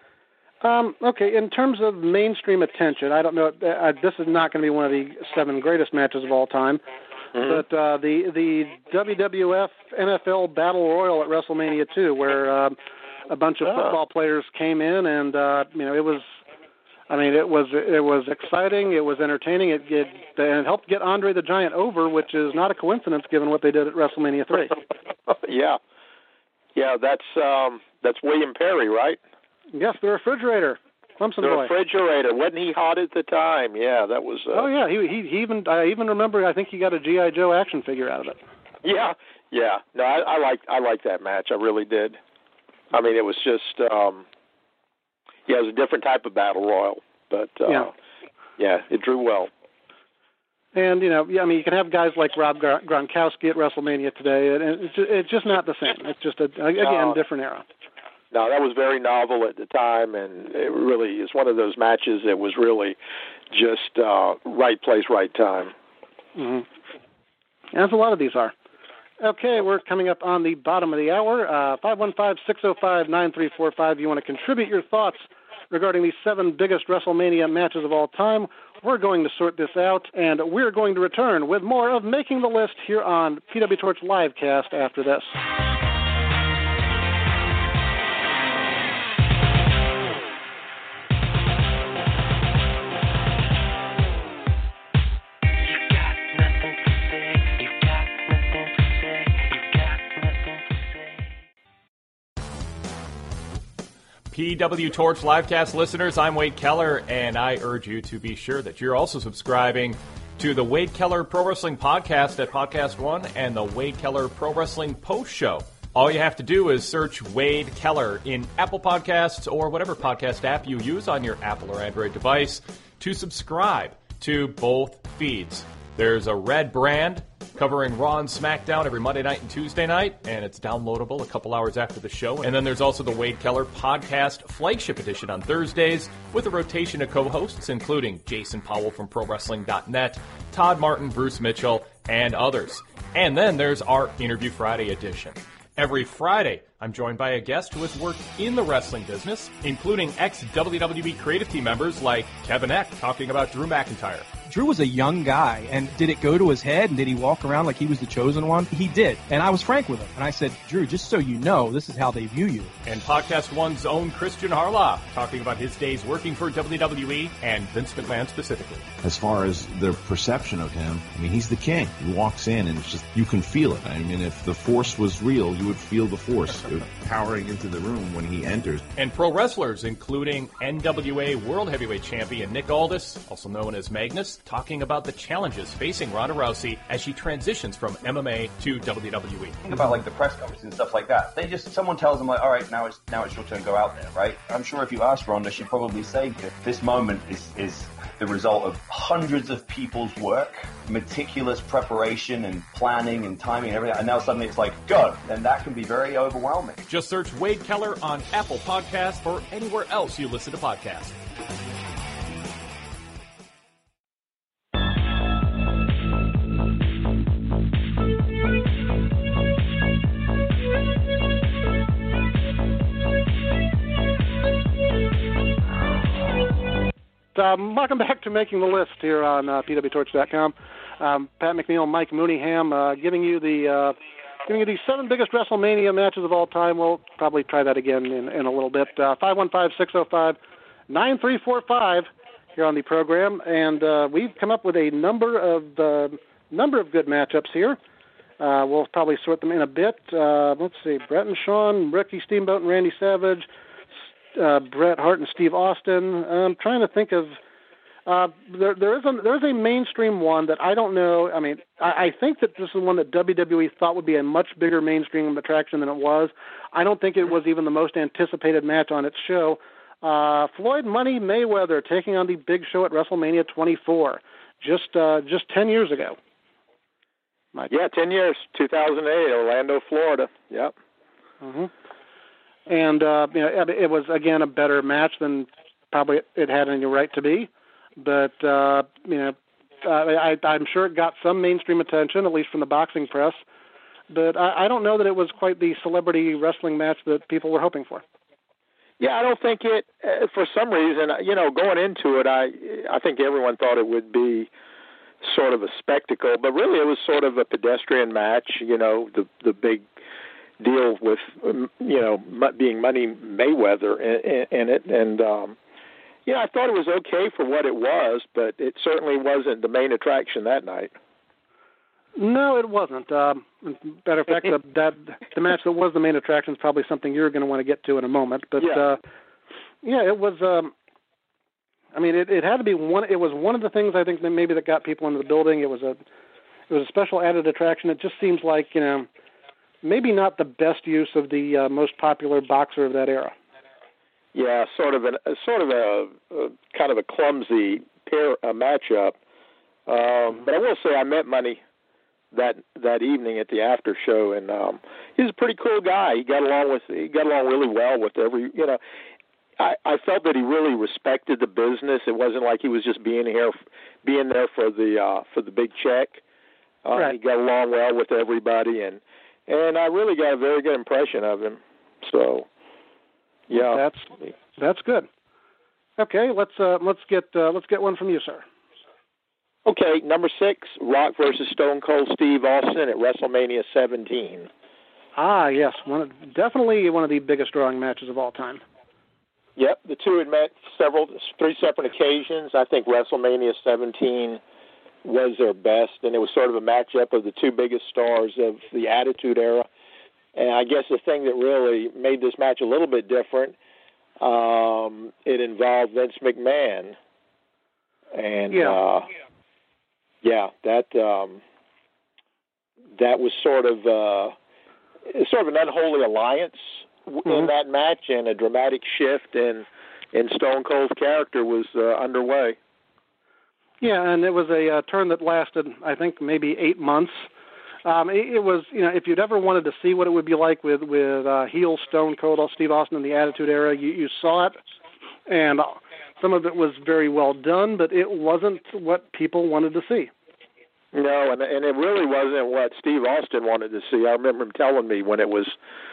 Um, okay, in terms of mainstream attention, I don't know. Uh, this is not going to be one of the seven greatest matches of all time, mm-hmm. but uh, the the W W F N F L Battle Royal at WrestleMania two, where uh, a bunch of oh. football players came in, and uh, you know it was, I mean it was it was exciting, it was entertaining, it, it and it helped get Andre the Giant over, which is not a coincidence given what they did at WrestleMania three. yeah, yeah, that's um, that's William Perry, right? Yes, the refrigerator. Clemson the boy. refrigerator. Wasn't he hot at the time? Yeah, that was. Uh, oh yeah, he, he he even I even remember. I think he got a G I Joe action figure out of it. Yeah, yeah. No, I, I like I like that match. I really did. I mean, it was just um, yeah, it was a different type of battle royal, but uh, yeah. yeah, it drew well. And, you know, yeah, I mean, you can have guys like Rob Gronkowski at WrestleMania today, and it's just, it's just not the same. It's just, a, again, no, different era. No, that was very novel at the time, and it really is one of those matches that was really just uh, right place, right time. Mm-hmm. As a lot of these are. Okay, we're coming up on the bottom of the hour. Uh, five one five, six oh five, nine three four five. You want to contribute your thoughts regarding the seven biggest WrestleMania matches of all time. We're going to sort this out, and we're going to return with more of Making the List here on P W Torch Livecast after this. P W Torch Livecast listeners, I'm Wade Keller, and I urge you to be sure that you're also subscribing to the Wade Keller Pro Wrestling Podcast at Podcast One and the Wade Keller Pro Wrestling Post Show. All you have to do is search Wade Keller in Apple Podcasts or whatever podcast app you use on your Apple or Android device to subscribe to both feeds. There's a red brand covering Raw and SmackDown every Monday night and Tuesday night, and it's downloadable a couple hours after the show. And then there's also the Wade Keller Podcast Flagship Edition on Thursdays with a rotation of co-hosts, including Jason Powell from Pro Wrestling dot net, Todd Martin, Bruce Mitchell, and others. And then there's our Interview Friday edition. Every Friday, I'm joined by a guest who has worked in the wrestling business, including ex-W W E creative team members like Kevin Eck talking about Drew McIntyre. Drew was a young guy, and did it go to his head, and did he walk around like he was the chosen one? He did, and I was frank with him, and I said, Drew, just so you know, this is how they view you. And Podcast One's own Christian Harloff, talking about his days working for W W E and Vince McMahon specifically. As far as their perception of him, I mean, he's the king. He walks in, and it's just, you can feel it. I mean, if the Force was real, you would feel the Force powering into the room when he enters. And pro wrestlers, including N W A World Heavyweight Champion Nick Aldis, also known as Magnus, talking about the challenges facing Ronda Rousey as she transitions from M M A to W W E. Think about like the press conferences and stuff like that. They just, someone tells them like, all right, now it's now it's your turn to go out there, right? I'm sure if you ask Ronda, she'd probably say that this moment is is the result of hundreds of people's work, meticulous preparation and planning and timing and everything, and now suddenly it's like, go, and that can be very overwhelming. Just search Wade Keller on Apple Podcasts or anywhere else you listen to podcasts. Um, welcome back to Making the List here on uh, P W Torch dot com. Um, Pat McNeil, Mike Mooneyham, uh, giving you the uh, giving you the seven biggest WrestleMania matches of all time. We'll probably try that again in, in a little bit. Uh, five one five, six oh five, nine three four five here on the program, and uh, we've come up with a number of uh, number of good matchups here. Uh, we'll probably sort them in a bit. Uh, let's see, Bret and Shawn, Ricky Steamboat and Randy Savage, Uh, Bret Hart and Steve Austin. I'm trying to think of uh, there. There is a there is a mainstream one that I don't know. I mean, I, I think that this is one that W W E thought would be a much bigger mainstream attraction than it was. I don't think it was even the most anticipated match on its show. Uh, Floyd Money Mayweather taking on the Big Show at WrestleMania twenty-four, just uh, just ten years ago. Mike. Yeah, ten years, two thousand eight, Orlando, Florida. Yep. Mm-hmm. And, uh, you know, it was, again, a better match than probably it had any right to be. But, uh, you know, I, I'm sure it got some mainstream attention, at least from the boxing press. But I, I don't know that it was quite the celebrity wrestling match that people were hoping for. Yeah, I don't think it, uh, for some reason, you know, going into it, I I think everyone thought it would be sort of a spectacle. But really it was sort of a pedestrian match, you know, the the big deal with, you know, being Money Mayweather in, in it. And, um, you know, I thought it was okay for what it was, but it certainly wasn't the main attraction that night. No, it wasn't. Um, matter of fact, the, that the match that was the main attraction is probably something you're going to want to get to in a moment. But, yeah, uh, yeah it was um, I mean, it, it had to be one. It was one of the things I think that maybe that got people into the building. It was a it was a special added attraction. It just seems like, you know, maybe not the best use of the uh, most popular boxer of that era. Yeah, sort of an sort of a, a kind of a clumsy pair a matchup. Um, but I will say I met Money that that evening at the after show, and um, he's a pretty cool guy. He got along with he got along really well with every you know. I, I felt that he really respected the business. It wasn't like he was just being here, being there for the uh, for the big check. Uh, right. He got along well with everybody, and and I really got a very good impression of him. So, yeah, that's that's good. Okay, let's uh, let's get uh, let's get one from you, sir. Okay, number six, Rock versus Stone Cold Steve Austin at WrestleMania seventeen. Ah, yes, one of, definitely one of the biggest drawing matches of all time. Yep, the two had met several, three separate occasions. I think WrestleMania seventeen was their best, and it was sort of a matchup of the two biggest stars of the Attitude Era. And I guess the thing that really made this match a little bit different, um, it involved Vince McMahon. And, yeah, uh, yeah that um, that was sort of uh, sort of an unholy alliance mm-hmm. in that match, and a dramatic shift in in Stone Cold's character was uh, underway. Yeah, and it was a uh, turn that lasted, I think, maybe eight months. Um, it, it was, you know, if you'd ever wanted to see what it would be like with with uh, heel Stone Cold Steve Austin in the Attitude Era, you, you saw it, and some of it was very well done, but it wasn't what people wanted to see. No, and and it really wasn't what Steve Austin wanted to see. I remember him telling me when it was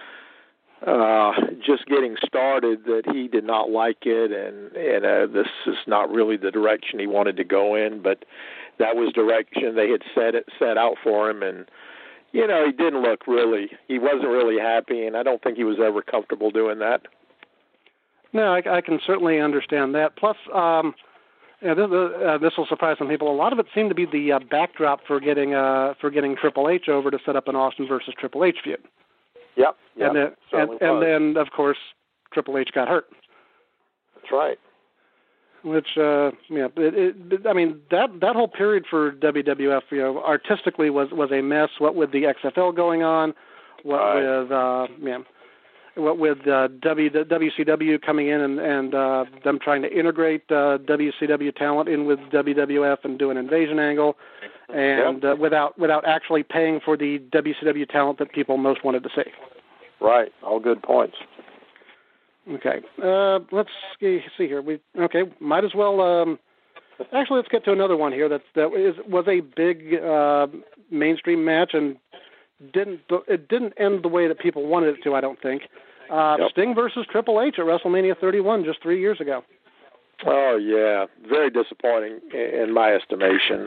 uh, just getting started that he did not like it, and and uh, this is not really the direction he wanted to go in. But that was direction they had set it set out for him, and you know he didn't look really. He wasn't really happy, and I don't think he was ever comfortable doing that. No, I, I can certainly understand that. Plus, um, yeah, this, uh, this will surprise some people. A lot of it seemed to be the uh, backdrop for getting uh, for getting Triple H over to set up an Austin versus Triple H feud. Yep. yep and, then, and, and then, of course, Triple H got hurt. That's right. Which, uh, yeah, it, it, I mean, that that whole period for W W F, you know, artistically was, was a mess. What with the X F L going on, what right. with, uh, yeah, what with uh, w, W C W coming in and, and uh, them trying to integrate uh, W C W talent in with W W F and do an invasion angle, and yep. uh, without without actually paying for the W C W talent that people most wanted to see. Right. All good points. Okay. Uh, let's see here. We okay. Might as well. Um, actually, let's get to another one here. That that is was a big uh, mainstream match and didn't it didn't end the way that people wanted it to. I don't think. Uh, yep. Sting versus Triple H at WrestleMania thirty-one just three years ago. Oh yeah, very disappointing in my estimation.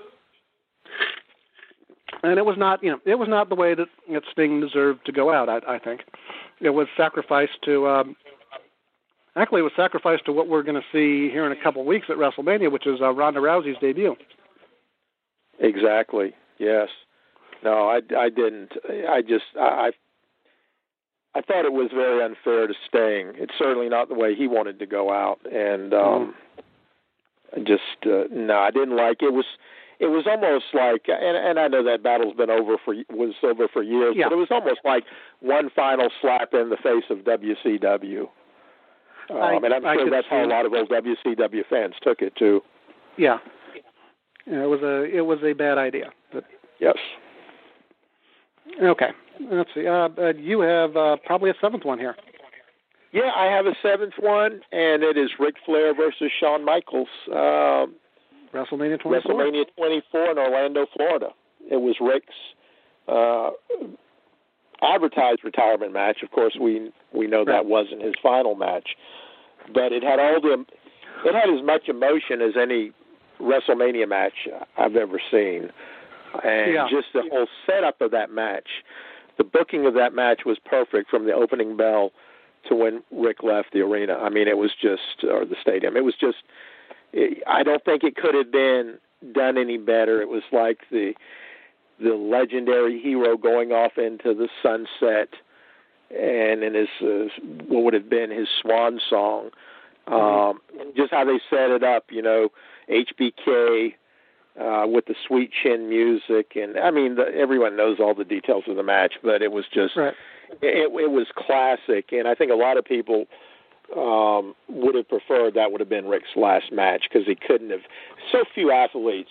And it was not, you know, it was not the way that, that Sting deserved to go out. I, I think it was sacrificed to. Um, actually, it was sacrificed to what we're going to see here in a couple of weeks at WrestleMania, which is uh, Ronda Rousey's debut. Exactly. Yes. No, I, I didn't. I just I I thought it was very unfair to Sting. It's certainly not the way he wanted to go out, and um, mm. just uh, no, I didn't like it. It was. It was almost like, and, and I know that battle's been over for was over for years, yeah. but it was almost like one final slap in the face of W C W. Um, I, and I'm sure that's how a lot of old W C W fans took it too. Yeah, yeah it was a it was a bad idea. But yes. Okay, let's see. Uh, uh, you have uh, probably a seventh one here. Yeah, I have a seventh one, and it is Ric Flair versus Shawn Michaels. Um, WrestleMania twenty-four. WrestleMania twenty-four in Orlando, Florida. It was Ric's uh, advertised retirement match. Of course, we we know right. that wasn't his final match, but it had all the it had as much emotion as any WrestleMania match I've ever seen, and yeah. just the whole setup of that match, the booking of that match was perfect from the opening bell to when Ric left the arena. I mean, it was just or the stadium. It was just. I don't think it could have been done any better. It was like the the legendary hero going off into the sunset, and in his uh, what would have been his swan song, Um, just how they set it up, you know, H B K uh, with the sweet chin music, and I mean, the, everyone knows all the details of the match, but it was just, right. it, it was classic, and I think a lot of people um, would have preferred that would have been Rick's last match because he couldn't have. So few athletes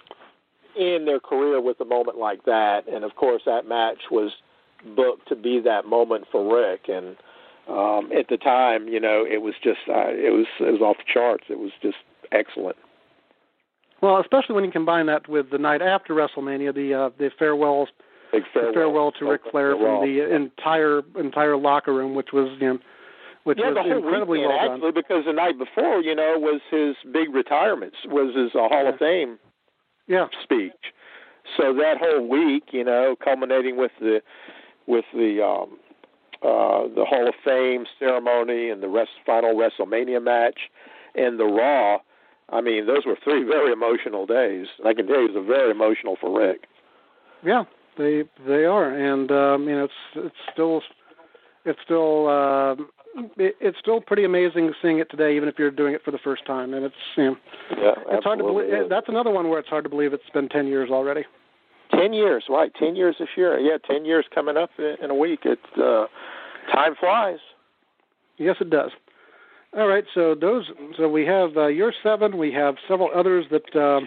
in their career with a moment like that, and of course that match was booked to be that moment for Rick, and um, at the time, you know, it was just uh, it was it was off the charts. It was just excellent. Well, especially when you combine that with the night after WrestleMania, the uh, the farewells, Big farewell, the farewell to Ric Flair farewell. from the entire entire locker room, which was you know, which yeah, was the whole incredibly weekend, well actually, done. because the night before, you know, was his big retirement, was his uh, Hall yeah. of Fame yeah. speech. So that whole week, you know, culminating with the with the um, uh, the Hall of Fame ceremony and the rest, final WrestleMania match and the Raw. I mean, those were three very emotional days. I can tell you, it was very emotional for Rick. Yeah, they they are, and um, you know, it's it's still it's still uh, it, it's still pretty amazing seeing it today, even if you're doing it for the first time. And it's you know, yeah, it's hard to believe. Is. That's another one where it's hard to believe it's been ten years already. Ten years, right? Ten years this year. Yeah, ten years coming up in, in a week. It's uh, time flies. Yes, it does. All right, so those. So we have uh, your seven. We have several others that um,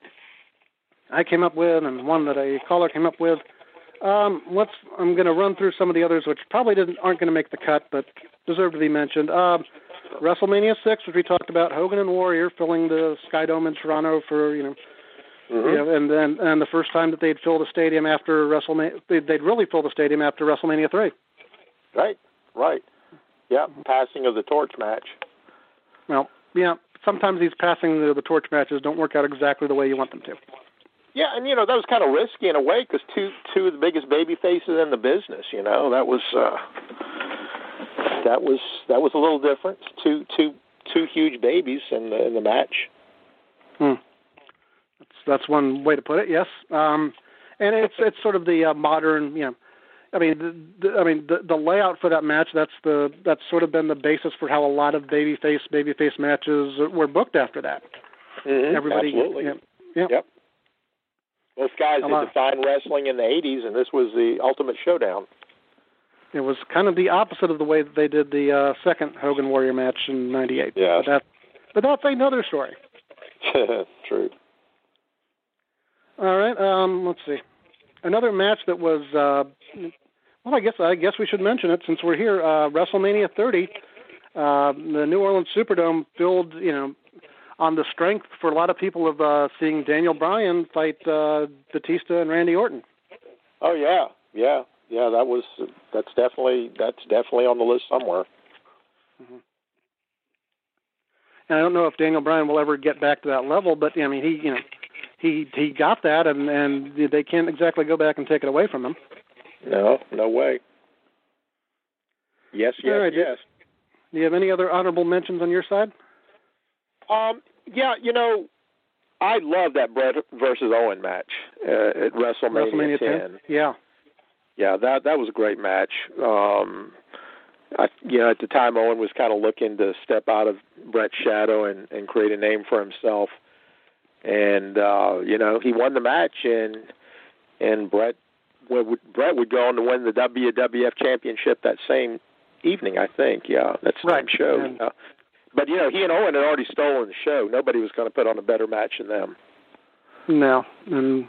I came up with, and one that a caller came up with. Um, let's. I'm going to run through some of the others, which probably didn't aren't going to make the cut, but deserve to be mentioned. Uh, WrestleMania six, which we talked about, Hogan and Warrior filling the Sky Dome in Toronto for you know. Mm-hmm. Yeah, and then and the first time that they'd fill the stadium after WrestleMania, they'd, they'd really fill the stadium after WrestleMania three. Right, right. Yeah, passing of the torch match. Well, yeah, sometimes these passing the, the torch matches don't work out exactly the way you want them to. Yeah, and you know that was kind of risky in a way because two two of the biggest baby faces in the business. You know that was uh, that was that was a little different. Two two two huge babies in the in the match. Hmm. That's that's one way to put it. Yes, um, and it's it's sort of the uh, modern, you know, I mean, the, the, I mean the, the layout for that match. That's the that's sort of been the basis for how a lot of babyface babyface matches were booked after that. Mm-hmm, Everybody, absolutely. Yeah, yeah. Yep. Both guys A had lot. defined wrestling in the eighties, and this was the ultimate showdown. It was kind of the opposite of the way that they did the uh, second Hogan Warrior match in ninety-eight. Yeah. But, that, but that's another story. True. All right. Um, let's see. Another match that was uh, well, I guess I guess we should mention it since we're here. Uh, WrestleMania thirty, uh, the New Orleans Superdome filled, you know, on the strength for a lot of people of uh, seeing Daniel Bryan fight uh, Batista and Randy Orton. Oh yeah, yeah, yeah. That was that's definitely that's definitely on the list somewhere. Mm-hmm. And I don't know if Daniel Bryan will ever get back to that level, but I mean, he you know. He he got that, and, and they can't exactly go back and take it away from him. No, no way. Yes, yes, right, yes. Do you have any other honorable mentions on your side? Um, yeah, you know, I love that Bret versus Owen match uh, at WrestleMania, WrestleMania ten. ten. Yeah, yeah, that that was a great match. Um, I, you know, at the time, Owen was kind of looking to step out of Bret's shadow and, and create a name for himself. And uh, you know, he won the match, and and Bret would Bret would go on to win the W W F Championship that same evening, I think. Yeah, that same right. show. And, uh, but you know, he and Owen had already stolen the show. Nobody was going to put on a better match than them. No, and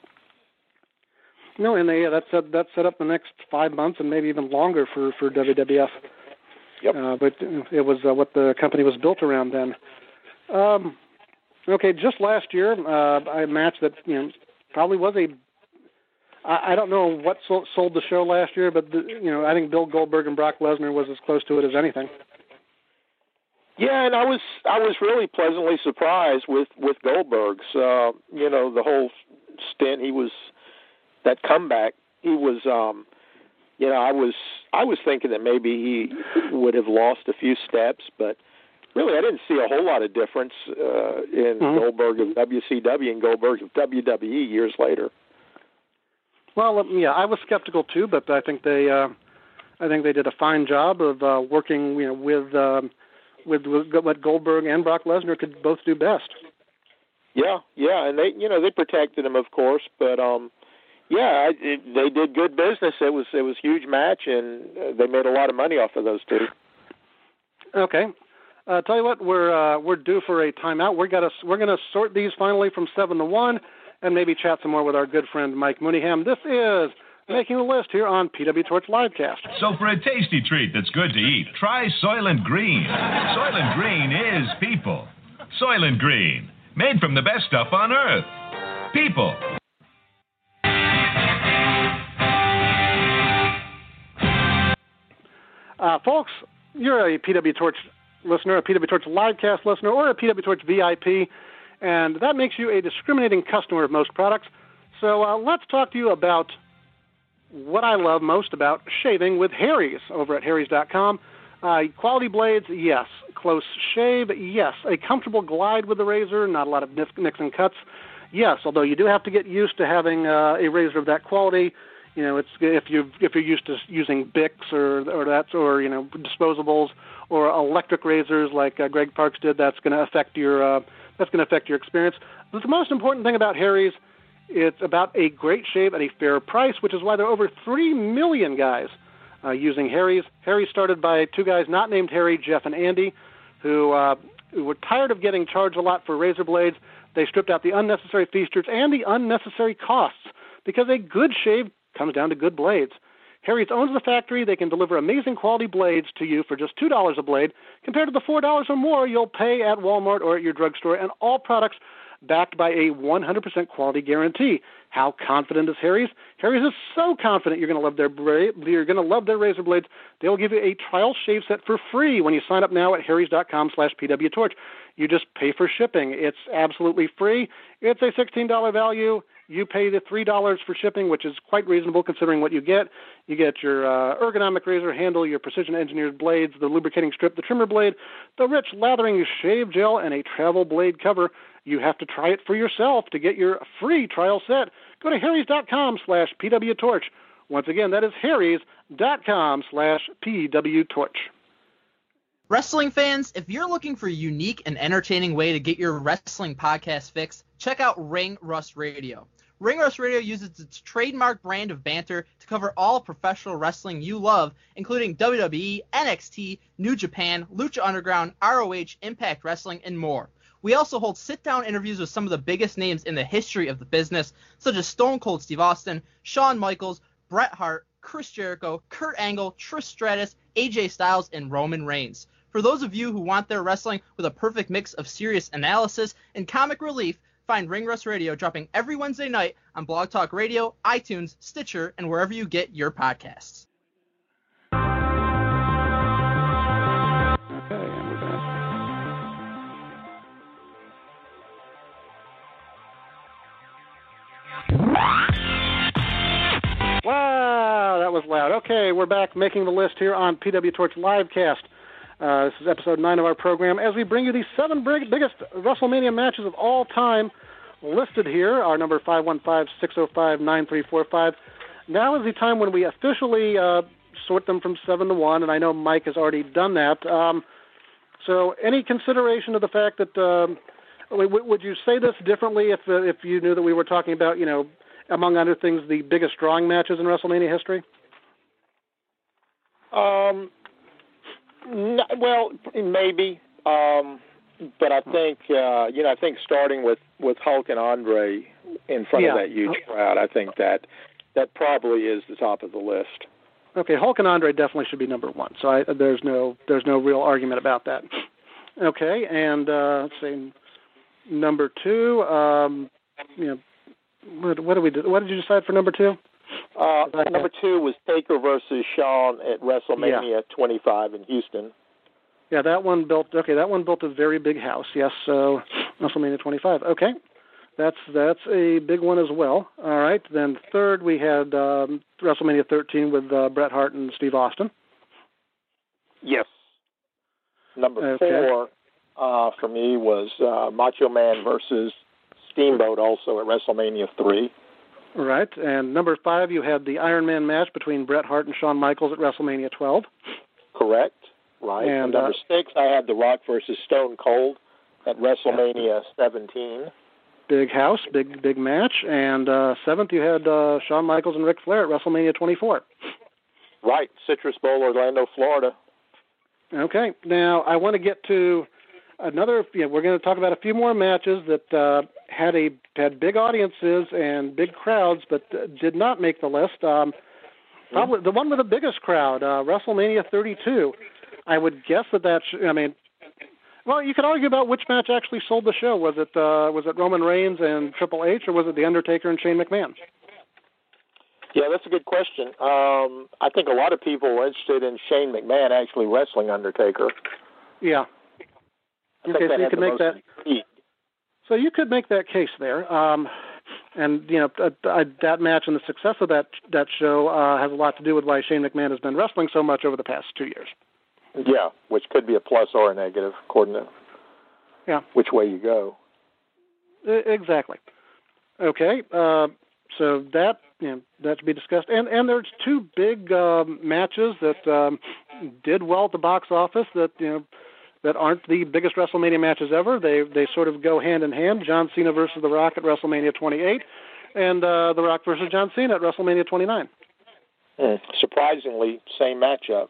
no, and they, yeah, that set that set up the next five months and maybe even longer for for W W F. Yep. Uh, but it was uh, what the company was built around then. Um, Okay, just last year, uh, a match that you know probably was a. I, I don't know what sold, sold the show last year, but the, you know I think Bill Goldberg and Brock Lesnar was as close to it as anything. Yeah, and I was I was really pleasantly surprised with with Goldberg's. Uh, you know, the whole stint he was that comeback. He was. Um, you know, I was I was thinking that maybe he would have lost a few steps, but. Really, I didn't see a whole lot of difference uh, in mm-hmm. Goldberg of W C W and Goldberg of W W E years later. Well, yeah, I was skeptical too, but I think they, uh, I think they did a fine job of uh, working, you know, with um, with, with what Goldberg and Brock Lesnar could both do best. Yeah, yeah, and they, you know, they protected him, of course, but um, yeah, it, they did good business. It was it was a huge match, and uh, they made a lot of money off of those two. Okay, uh, tell you what, we're uh, we're due for a timeout. We're got we're going to sort these finally from seven to one, and maybe chat some more with our good friend Mike Mooneyham. This is Making the List here on P W Torch Livecast. So for a tasty treat that's good to eat, try Soylent Green. Soylent Green is people. Soylent Green. Made from the best stuff on earth. People. Uh, folks, you're a P W Torch listener, a P W Torch Livecast listener, or a P W Torch V I P, and that makes you a discriminating customer of most products. So uh, let's talk to you about what I love most about shaving with Harry's over at harrys dot com. Uh, quality blades, yes. Close shave, yes. A comfortable glide with the razor, not a lot of nicks and cuts, yes. Although you do have to get used to having uh, a razor of that quality. You know, it's if you if you're used to using Bics or or that's or you know disposables or electric razors like uh, Greg Parks did, that's going to affect your uh, that's going to affect your experience. But the most important thing about Harry's, it's about a great shave at a fair price, which is why there are over three million guys Uh, using Harry's. Harry's started by two guys not named Harry, Jeff and Andy, who, uh, who were tired of getting charged a lot for razor blades. They stripped out the unnecessary features and the unnecessary costs because a good shave comes down to good blades. Harry's owns the factory. They can deliver amazing quality blades to you for just two dollars a blade compared to the four dollars or more you'll pay at Walmart or at your drugstore, and all products backed by a one hundred percent quality guarantee. How confident is Harry's? Harry's is so confident you're going to love their bra- you're going to love their razor blades. They'll give you a trial shave set for free when you sign up now at harrys dot com slash P W Torch. You just pay for shipping. It's absolutely free. It's a sixteen dollars value. You pay the three dollars for shipping, which is quite reasonable considering what you get. You get your uh, ergonomic razor handle, your precision-engineered blades, the lubricating strip, the trimmer blade, the rich lathering shave gel, and a travel blade cover. You have to try it for yourself to get your free trial set. Go to harrys dot com slash P W Torch. Once again, that is harrys dot com slash P W Torch. Wrestling fans, if you're looking for a unique and entertaining way to get your wrestling podcast fix, check out Ring Rust Radio. Ring Rust Radio uses its trademark brand of banter to cover all professional wrestling you love, including W W E, N X T, New Japan, Lucha Underground, R O H, Impact Wrestling, and more. We also hold sit-down interviews with some of the biggest names in the history of the business, such as Stone Cold Steve Austin, Shawn Michaels, Bret Hart, Chris Jericho, Kurt Angle, Trish Stratus, A J Styles, and Roman Reigns. For those of you who want their wrestling with a perfect mix of serious analysis and comic relief, find Ring Rust Radio dropping every Wednesday night on Blog Talk Radio, iTunes, Stitcher, and wherever you get your podcasts. Okay, and we're back. Wow, that was loud. Okay, we're back making the list here on P W Torch Livecast. Uh, this is episode nine of our program as we bring you the seven big, biggest WrestleMania matches of all time listed here. Our number five one five, six oh five, nine three four five. Now is the time when we officially uh, sort them from seven to one, and I know Mike has already done that. Um, so any consideration of the fact that, um, w- would you say this differently if uh, if you knew that we were talking about, you know, among other things, the biggest drawing matches in WrestleMania history? Um, no, well, maybe, um, but I think uh, you know, I think starting with, with Hulk and Andre in front yeah. of that huge crowd, I think that that probably is the top of the list. Okay, Hulk and Andre definitely should be number one. So I, there's no there's no real argument about that. Okay, and uh, let's see, number two. Um, you know, what, what did we do? What did you decide for number two? Uh, number two was Taker versus Shawn at WrestleMania yeah. twenty-five in Houston. Yeah, that one built. Okay, that one built a very big house. Yes, so WrestleMania twenty-five. Okay, that's that's a big one as well. All right, then third we had um, WrestleMania thirteen with uh, Bret Hart and Steve Austin. Yes. Number okay. four uh, for me was uh, Macho Man versus Steamboat, also at WrestleMania three. Right, and number five, you had the Iron Man match between Bret Hart and Shawn Michaels at WrestleMania twelve. Correct. Right. And, and number uh, six, I had The Rock versus Stone Cold at WrestleMania seventeen. Big house, big big match. And uh, seventh, you had uh, Shawn Michaels and Ric Flair at WrestleMania twenty-four. Right. Citrus Bowl, Orlando, Florida. Okay. Now, I want to get to another, you know, we're going to talk about a few more matches that uh, had a had big audiences and big crowds, but uh, did not make the list. Um, probably the one with the biggest crowd, uh, WrestleMania thirty-two. I would guess that that, sh- I mean, well, you could argue about which match actually sold the show. Was it uh, was it Roman Reigns and Triple H, or was it The Undertaker and Shane McMahon? Yeah, that's a good question. Um, I think a lot of people were interested in Shane McMahon actually wrestling Undertaker. Yeah. I Okay, think so you had could the make most that. intrigue. So you could make that case there, um, and you know uh, uh, that match and the success of that that show uh, has a lot to do with why Shane McMahon has been wrestling so much over the past two years. Yeah, which could be a plus or a negative, according to Yeah. which way you go. E- Exactly. Okay, uh, so that you know that to be discussed, and and there's two big um, matches that um, did well at the box office that you know. that aren't the biggest WrestleMania matches ever. They they sort of go hand in hand. John Cena versus The Rock at WrestleMania twenty-eight, and uh, The Rock versus John Cena at WrestleMania twenty-nine. Hmm. Surprisingly, same matchup.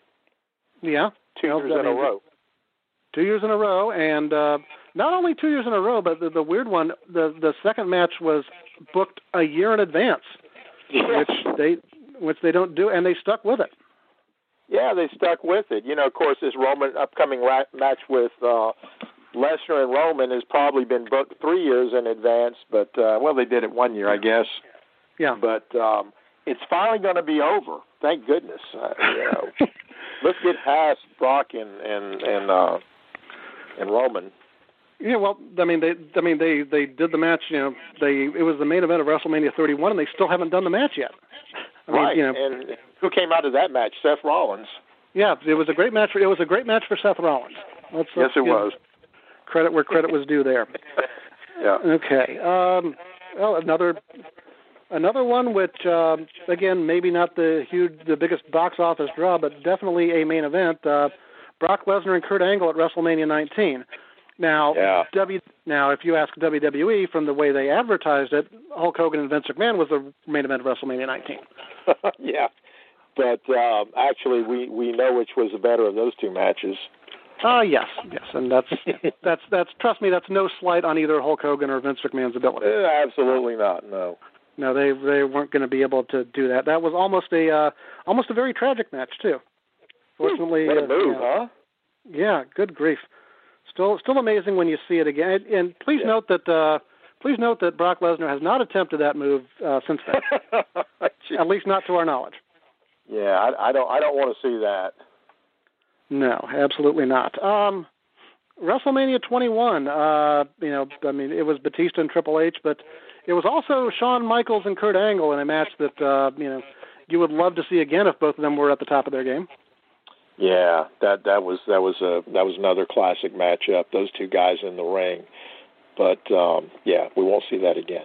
Yeah. Two Well, years I in a mean, row. Two years in a row, and uh, not only two years in a row, but the, the weird one, the the second match was booked a year in advance, which they which they don't do, and they stuck with it. Yeah, they stuck with it. You know, of course, this Roman upcoming ra- match with uh, Lesnar and Roman has probably been booked three years in advance, but, uh, well, they did it one year, I guess. Yeah. But um, it's finally going to be over. Thank goodness. Uh, you know, let's get past Brock and and and, uh, and Roman. Yeah, well, I mean, they, I mean, they, they did the match. You know, they it was the main event of WrestleMania thirty-one, and they still haven't done the match yet. I mean, right, you know, and who came out of that match? Seth Rollins. Yeah, it was a great match. For, it was a great match for Seth Rollins. Let's, yes, let's it give was. Credit where credit was due there. Yeah. Okay. Um, well, another another one which, um, again, maybe not the huge, the biggest box office draw, but definitely a main event. Uh, Brock Lesnar and Kurt Angle at WrestleMania nineteen. Now, yeah. W. Now, if you ask W W E from the way they advertised it, Hulk Hogan and Vince McMahon was the main event of WrestleMania nineteen. Yeah, but um, actually, we, we know which was the better of those two matches. Ah, uh, yes, yes, and that's that's that's trust me, that's no slight on either Hulk Hogan or Vince McMahon's ability. Uh, absolutely not. No. No, they they weren't going to be able to do that. That was almost a uh, almost a very tragic match too. Fortunately, what a move, uh, huh? Yeah, good grief. Still, still amazing when you see it again. And, and please yeah. note that uh, please note that Brock Lesnar has not attempted that move uh, since then. At least not to our knowledge. Yeah, I, I don't I don't want to see that. No, absolutely not. Um, WrestleMania twenty-one. Uh, you know, I mean, it was Batista and Triple H, but it was also Shawn Michaels and Kurt Angle in a match that uh, you know you would love to see again if both of them were at the top of their game. Yeah, that that was that was a that was another classic matchup. Those two guys in the ring, but um, yeah, we won't see that again.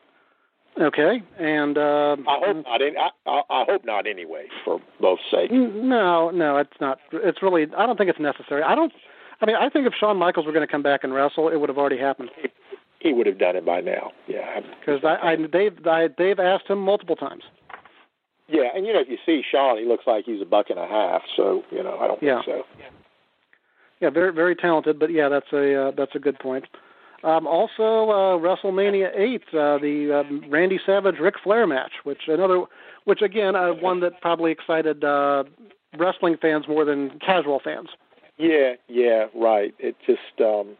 Okay, and uh, I hope not. In, I, I, I hope not anyway, for both sakes. No, no, it's not. It's really. I don't think it's necessary. I don't. I mean, I think if Shawn Michaels were going to come back and wrestle, it would have already happened. He, he would have done it by now. Yeah, because I, I they've I, they've asked him multiple times. Yeah, and you know, if you see Shawn, he looks like he's a buck and a half. So you know, I don't yeah. think so. Yeah, very very talented. But yeah, that's a uh, that's a good point. Um, also, uh, WrestleMania eight, uh, the um, Randy Savage Ric Flair match, which another, which again, uh, one that probably excited uh, wrestling fans more than casual fans. Yeah, yeah, right. It just um,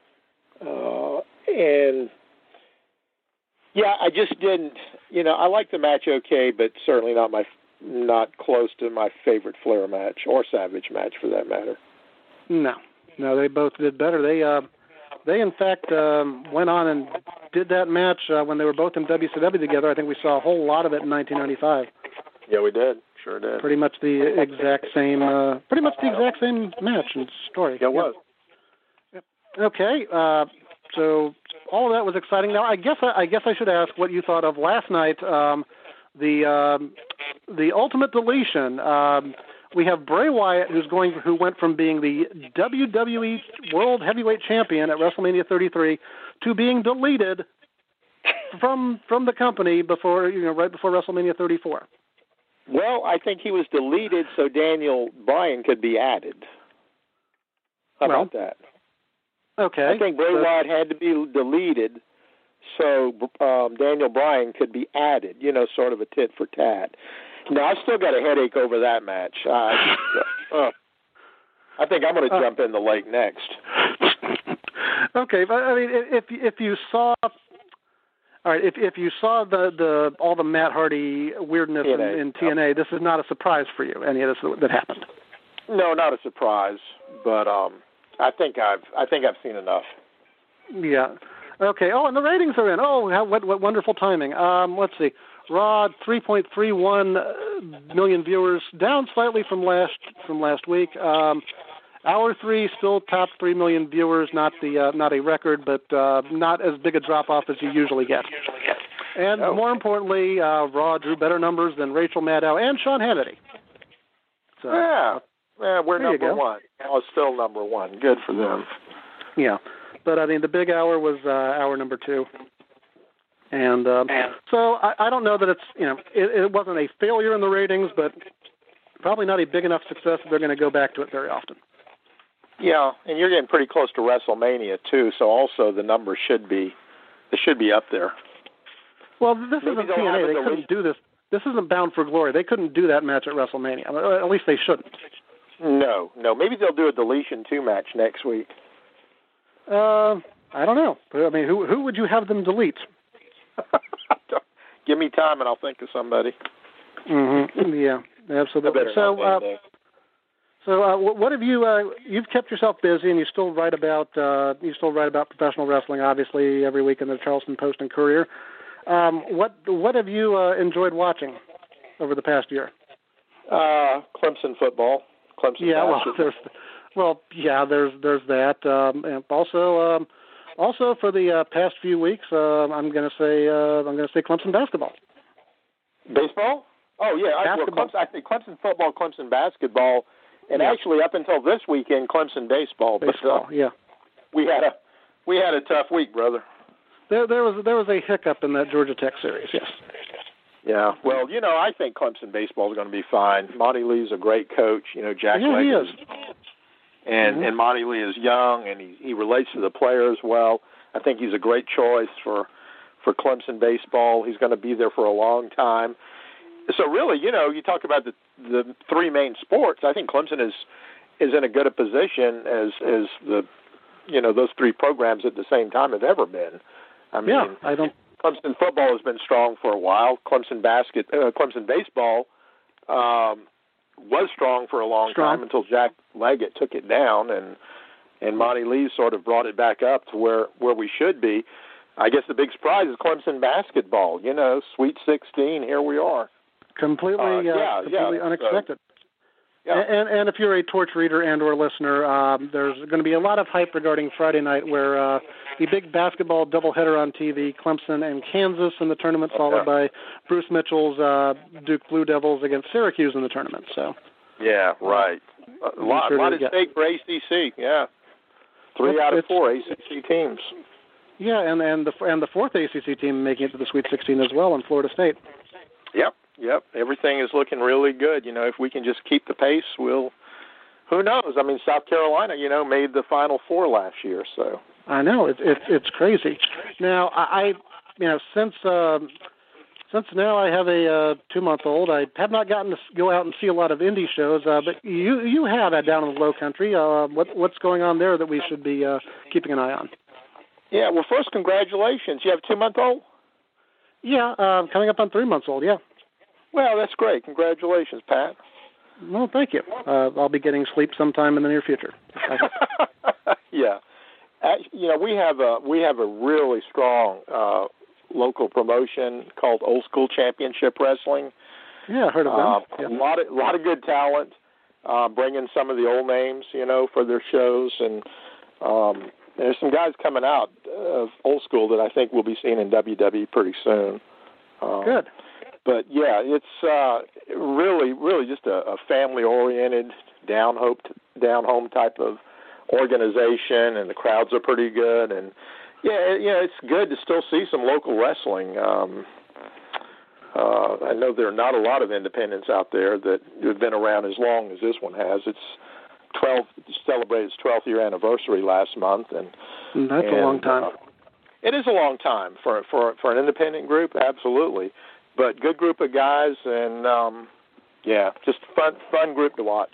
uh, and. Yeah, I just didn't. You know, I like the match okay, but certainly not my, not close to my favorite Flair match or Savage match for that matter. No, no, they both did better. They, uh, they in fact um, went on and did that match uh, when they were both in W C W together. I think we saw a whole lot of it in nineteen ninety-five. Yeah, we did. Sure did. Pretty much the exact same. Uh, pretty much the exact same match and story. Yeah, it was. Yep. Okay. Uh, So all of that was exciting. Now, I guess I, I guess I should ask what you thought of last night, um, the um, the Ultimate Deletion. Um, We have Bray Wyatt, who's going, who went from being the W W E World Heavyweight Champion at WrestleMania thirty-three to being deleted from from the company before, you know, right before WrestleMania thirty-four. Well, I think he was deleted so Daniel Bryan could be added. How well, about that? Okay. I think Bray but, Wyatt had to be deleted so um, Daniel Bryan could be added, you know, sort of a tit for tat. Now, I still got a headache over that match. Uh, uh, I think I'm going to uh, jump in the lake next. Okay, but I mean, if if you saw, all right, if if you saw the, the all the Matt Hardy weirdness in, in T N A, this is not a surprise for you. Any of this that happened? No, not a surprise, but um, I think I've I think I've seen enough. Yeah. Okay. Oh, and the ratings are in. Oh, how, what what wonderful timing. Um, let's see. Raw, three point three one million viewers, down slightly from last from last week. Um, Hour three still top three million viewers, not the uh, not a record, but uh, not as big a drop off as you usually get. And oh. more importantly, uh, Raw drew better numbers than Rachel Maddow and Sean Hannity. So, yeah, yeah, we're number one. Now it's still number one. Good for them. Yeah, but I mean the big hour was uh, hour number two. And um, so I, I don't know that it's, you know, it, it wasn't a failure in the ratings, but probably not a big enough success that they're going to go back to it very often. Yeah, and you're getting pretty close to WrestleMania too, so also the numbers should be, they should be up there. Well, this Maybe isn't T N A. They couldn't do this. This isn't Bound for Glory. They couldn't do that match at WrestleMania. At least they shouldn't. No, no. Maybe they'll do a deletion two match next week. Uh, I don't know. I mean, who who would you have them delete? Give me time and I'll think of somebody. Mm-hmm. Yeah, absolutely. So, uh, so uh, what have you? Uh, you've kept yourself busy, and you still write about uh, you still write about professional wrestling, obviously, every week in the Charleston Post and Courier. Um, what what have you uh, enjoyed watching over the past year? Uh, Clemson football. Clemson. Yeah, well, basketball. there's well, yeah, there's there's that. Um, and also. Um, Also, for the uh, past few weeks, uh, I'm going to say uh, I'm going to say Clemson basketball. Baseball? Oh yeah, basketball. I, well, Clemson, I think Clemson football, Clemson basketball, and yeah. actually up until this weekend, Clemson baseball. Baseball, but, uh, yeah. We had a we had a tough week, brother. There there was there was a hiccup in that Georgia Tech series. Yes. Yeah. Well, you know, I think Clemson baseball is going to be fine. Monty Lee's a great coach. You know, Jack yeah, he Leggett is. And mm-hmm. and Monty Lee is young, and he he relates to the players well. I think he's a great choice for for Clemson baseball. He's going to be there for a long time. So really, you know, you talk about the the three main sports. I think Clemson is is in a good a position as as the you know those three programs at the same time have ever been. I mean, yeah, I don't. Clemson football has been strong for a while. Clemson basket, uh, Clemson baseball. Um, was strong for a long strong. time until Jack Leggett took it down, and and Monty Lee sort of brought it back up to where, where we should be. I guess the big surprise is Clemson basketball. You know, Sweet sixteen, here we are. Completely, uh, uh, yeah, completely yeah, unexpected. So, yeah. And, and if you're a Torch reader and or listener, um, there's going to be a lot of hype regarding Friday night, where uh, the big basketball doubleheader on T V, Clemson and Kansas in the tournament, followed okay. by Bruce Mitchell's uh, Duke Blue Devils against Syracuse in the tournament. So. Yeah, right. A lot, sure a lot at get. stake for A C C. Yeah, three it's, out of it's, four A C C teams. Yeah, and and the and the fourth A C C team making it to the Sweet sixteen as well in Florida State. Yep, yep. Everything is looking really good. You know, if we can just keep the pace, we'll. Who knows? I mean, South Carolina, you know, made the Final Four last year, so. I know it's it's it's crazy. Now I, I you know since. Um, Since now I have a uh, two-month-old, I have not gotten to go out and see a lot of indie shows, uh, but you you have that down in the Low Country. Uh, what what's going on there that we should be uh, keeping an eye on? Yeah, well, first, congratulations. You have a two-month-old? Yeah, uh, coming up on three months old. Yeah. Well, that's great. Congratulations, Pat. Well, thank you. Uh, I'll be getting sleep sometime in the near future. Yeah, Actually, you know we have a we have a really strong. Uh, local promotion called Old School Championship Wrestling. Yeah, I heard of them. Uh, yeah. A lot of a lot of good talent, uh, bringing some of the old names, you know, for their shows, and um, there's some guys coming out of Old School that I think we'll be seeing in W W E pretty soon. Um, good. but yeah, it's uh, really, really just a, a family-oriented, down home, down home type of organization, and the crowds are pretty good. And yeah, you know, it's good to still see some local wrestling. Um, uh, I know there are not a lot of independents out there that have been around as long as this one has. It's twelve celebrated its twelfth year anniversary last month, and that's and, a long time. Uh, it is a long time for for for an independent group, absolutely. But good group of guys, and um, yeah, just fun fun group to watch.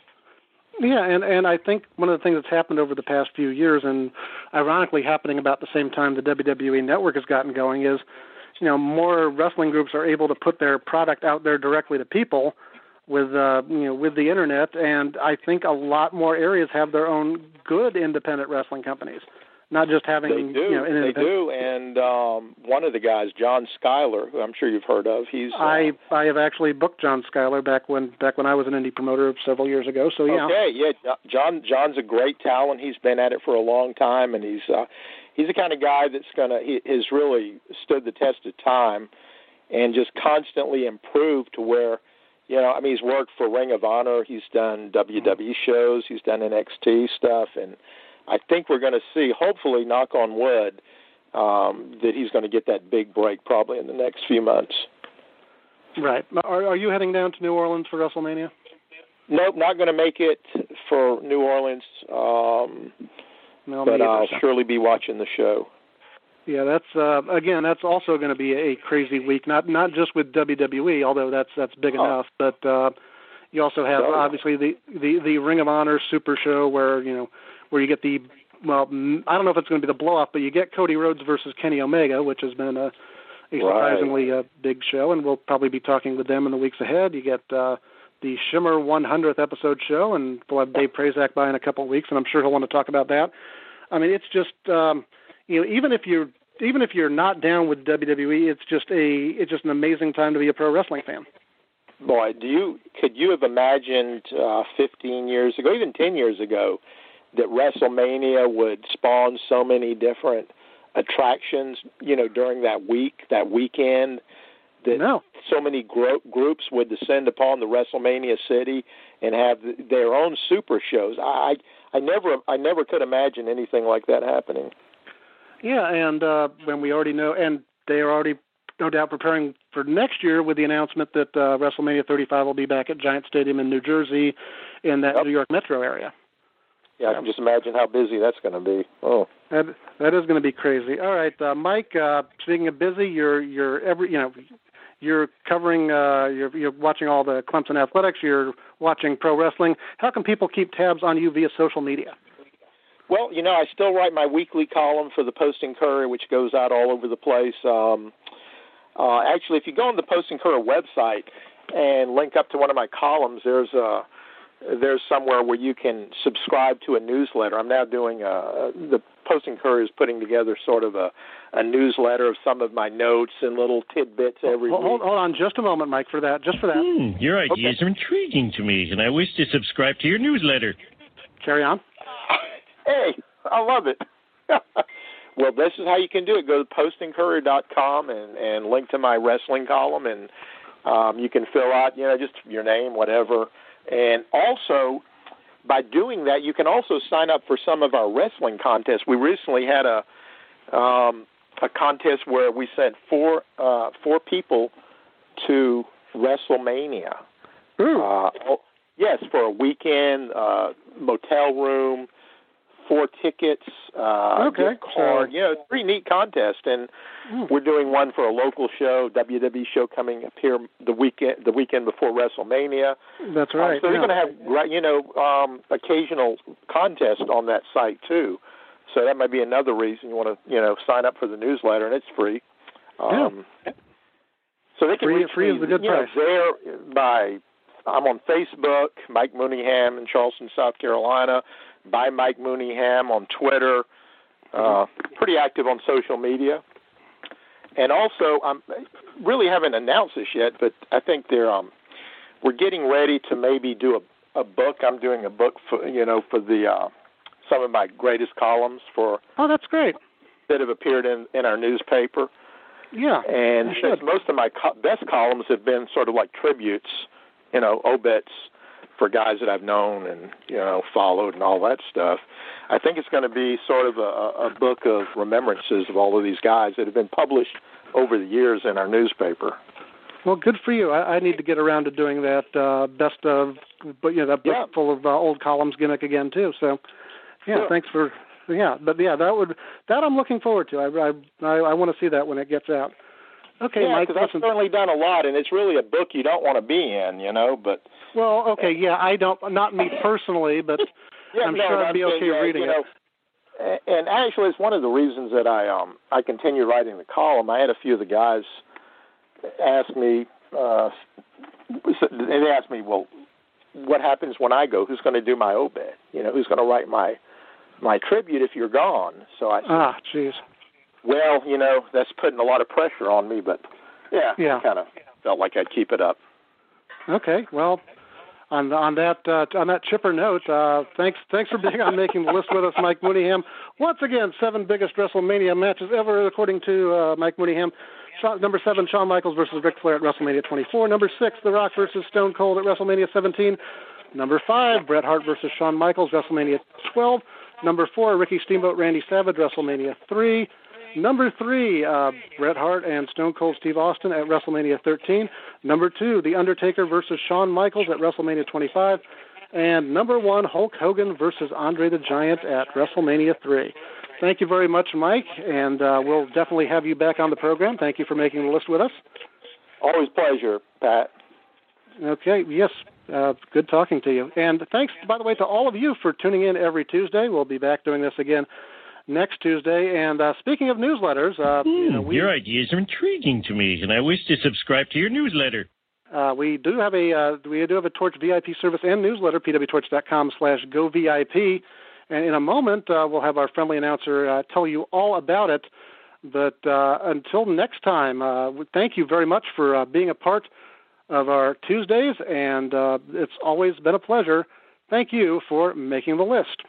Yeah, and, and I think one of the things that's happened over the past few years, and ironically happening about the same time the W W E Network has gotten going, is, you know, more wrestling groups are able to put their product out there directly to people with, uh, you know, with the internet, and I think a lot more areas have their own good independent wrestling companies, not just having, they do, you know, an they do, and um, one of the guys, John Schuyler, who I'm sure you've heard of, he's. Uh, I I have actually booked John Schuyler back when back when I was an indie promoter several years ago. So yeah. Okay, yeah, John John's a great talent. He's been at it for a long time, and he's uh, he's the kind of guy that's gonna he has really stood the test of time, and just constantly improved to where, you know, I mean, he's worked for Ring of Honor, he's done W W E shows, he's done N X T stuff, and I think we're going to see, hopefully, knock on wood, um, that he's going to get that big break probably in the next few months. Right. Are, are you heading down to New Orleans for WrestleMania? Nope, not going to make it for New Orleans, um, no, but either, I'll so. surely be watching the show. Yeah, that's uh, again, that's also going to be a crazy week. Not not just with W W E, although that's that's big oh. enough, but uh, you also have so, obviously the, the the Ring of Honor Super Show where you know. where you get the, well, I don't know if it's going to be the blow-up, but you get Cody Rhodes versus Kenny Omega, which has been a, a surprisingly right. uh, big show, and we'll probably be talking with them in the weeks ahead. You get uh, the Shimmer one hundredth episode show, and we'll have Dave Prazak by in a couple of weeks, and I'm sure he'll want to talk about that. I mean, it's just, um, you know, even if you're even if you're not down with W W E, it's just a it's just an amazing time to be a pro wrestling fan. Boy, do you could you have imagined uh, fifteen years ago, even ten years ago, that WrestleMania would spawn so many different attractions, you know, during that week, that weekend, that no. so many gro- groups would descend upon the WrestleMania city and have their own super shows. I, I never, I never could imagine anything like that happening. Yeah, and uh, when we already know, and they are already, no doubt, preparing for next year with the announcement that uh, WrestleMania thirty-five will be back at Giant Stadium in New Jersey, in that yep. New York metro area. Yeah, I can just imagine how busy that's going to be. Oh, that that is going to be crazy. All right, uh, Mike. Uh, speaking of busy, you're you're every you know you're covering uh, you're you're watching all the Clemson athletics. You're watching pro wrestling. How can people keep tabs on you via social media? Well, you know, I still write my weekly column for the Post-and-Courier, which goes out all over the place. Um, uh, actually, if you go on the Post-and-Courier website and link up to one of my columns, there's a There's somewhere where you can subscribe to a newsletter. I'm now doing a, the Post-and-Courier is putting together sort of a, a newsletter of some of my notes and little tidbits every hold, week. Hold, hold on just a moment, Mike, for that. Just for that. Hmm, your ideas okay. are intriguing to me, and I wish to subscribe to your newsletter. Carry on. Hey, I love it. Well, this is how you can do it. Go to post and courier dot com and, and link to my wrestling column, and um, you can fill out, you know, just your name, whatever. And also, by doing that, you can also sign up for some of our wrestling contests. We recently had a um, a contest where we sent four uh, four people to WrestleMania. Uh, yes, for a weekend, uh, motel room, four tickets, uh, okay. gift card. So, you know, it's a pretty neat contest, and mm. we're doing one for a local show, W W E show coming up here the weekend the weekend before WrestleMania. That's right. Um, so yeah. we're going to have, you know, um, occasional contests on that site too. So that might be another reason you want to, you know, sign up for the newsletter, and it's free. Um, yeah. So they can free, reach free me, is a good you price. know, there by. I'm on Facebook, Mike Mooneyham in Charleston, South Carolina. By Mike Mooneyham on Twitter. Uh, pretty active on social media. And also, I really haven't announced this yet, but I think they're um, we're getting ready to maybe do a, a book. I'm doing a book for you know for the uh, some of my greatest columns for. Oh, that's great. That have appeared in, in our newspaper. Yeah. And since most of my co- best columns have been sort of like tributes, you know, obits for guys that I've known and, you know, followed and all that stuff, I think it's going to be sort of a, a book of remembrances of all of these guys that have been published over the years in our newspaper. Well, good for you. I, I need to get around to doing that uh, best of, but you know, that book Yeah. full of uh, old columns gimmick again too. So, yeah, Sure. thanks for, yeah, but yeah, that would that I'm looking forward to. I I I want to see that when it gets out. Okay, yeah, Mike. because I've Listen. certainly done a lot, and it's really a book you don't want to be in, you know. But Well, okay, yeah, I don't, not me personally, but yeah, I'm no, sure I'd I'm be saying, okay yeah, reading you it. know, a- And actually, it's one of the reasons that I um I continue writing the column. I had a few of the guys ask me. Uh, they asked me, well, what happens when I go? Who's going to do my obit? You know, who's going to write my my tribute if you're gone? So I said, Ah, jeez. well, you know, that's putting a lot of pressure on me, but yeah, Yeah. I kind of felt like I'd keep it up. Okay, well, on on that uh, on that chipper note, uh, thanks thanks for being on Making the List with us, Mike Mooneyham. Once again, seven biggest WrestleMania matches ever, according to uh, Mike Mooneyham. Shawn, number seven, Shawn Michaels versus Ric Flair at WrestleMania twenty-four. Number six, The Rock versus Stone Cold at WrestleMania seventeen. Number five, Bret Hart versus Shawn Michaels, WrestleMania twelve. Number four, Ricky Steamboat, Randy Savage, WrestleMania three. Number three, uh, Bret Hart and Stone Cold Steve Austin at WrestleMania thirteen. Number two, The Undertaker versus Shawn Michaels at WrestleMania twenty-five. And number one, Hulk Hogan versus Andre the Giant at WrestleMania three. Thank you very much, Mike, and uh, we'll definitely have you back on the program. Thank you for making the list with us. Always pleasure, Pat. Okay, yes, uh, good talking to you. And thanks, by the way, to all of you for tuning in every Tuesday. We'll be back doing this again next Tuesday. And uh, speaking of newsletters, uh, you know, we, Your ideas are intriguing to me, and I wish to subscribe to your newsletter. uh, we do have a uh, we do have a Torch V I P service and newsletter, p w torch dot com slash go V I P. And in a moment, uh, we'll have our friendly announcer uh, tell you all about it. But uh, until next time, uh, thank you very much for uh, being a part of our Tuesdays, and uh, it's always been a pleasure. Thank you for making the list.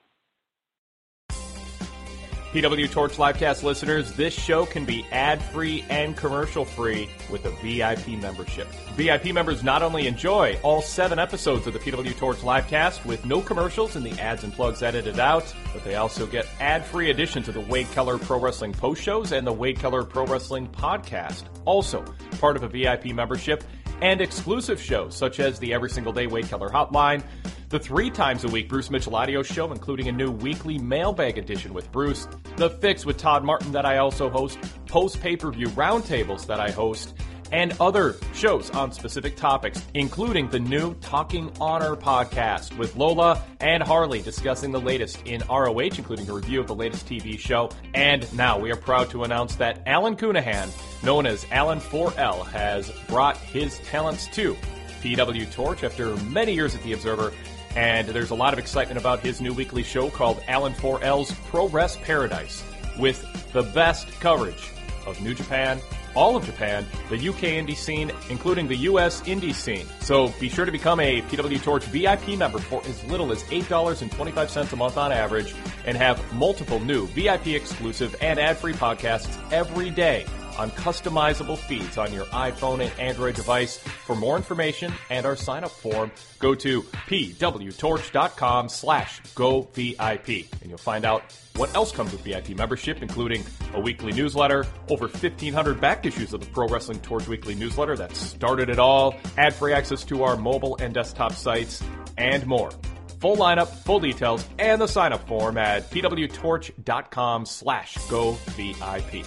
P W Torch Livecast listeners, this show can be ad-free and commercial-free with a V I P membership. V I P members not only enjoy all seven episodes of the P W Torch Livecast with no commercials and the ads and plugs edited out, but they also get ad-free editions of the Wade Keller Pro Wrestling post shows and the Wade Keller Pro Wrestling podcast. Also, part of a V I P membership and exclusive shows such as the Every Single Day Wade Keller Hotline, the three times a week Bruce Mitchell audio show, including a new weekly mailbag edition with Bruce, The Fix with Todd Martin that I also host, post pay-per-view roundtables that I host, and other shows on specific topics, including the new Talking Honor podcast with Lola and Harley discussing the latest in R O H, including a review of the latest T V show. And now we are proud to announce that Alan Cunahan, known as Alan four L, has brought his talents to P W Torch after many years at The Observer. And there's a lot of excitement about his new weekly show called Alan four L's Pro Wrest Paradise, with the best coverage of New Japan, all of Japan, the U K indie scene, including the U S indie scene. So be sure to become a P W Torch V I P member for as little as eight dollars and twenty-five cents a month on average, and have multiple new V I P exclusive and ad-free podcasts every day on customizable feeds on your iPhone and Android device. For more information and our sign-up form, go to p w torch dot com slash go V I P, and you'll find out what else comes with V I P membership, including a weekly newsletter, over fifteen hundred back issues of the Pro Wrestling Torch weekly newsletter that started it all, ad-free access to our mobile and desktop sites, and more. Full lineup, full details, and the sign-up form at p w torch dot com slash go V I P.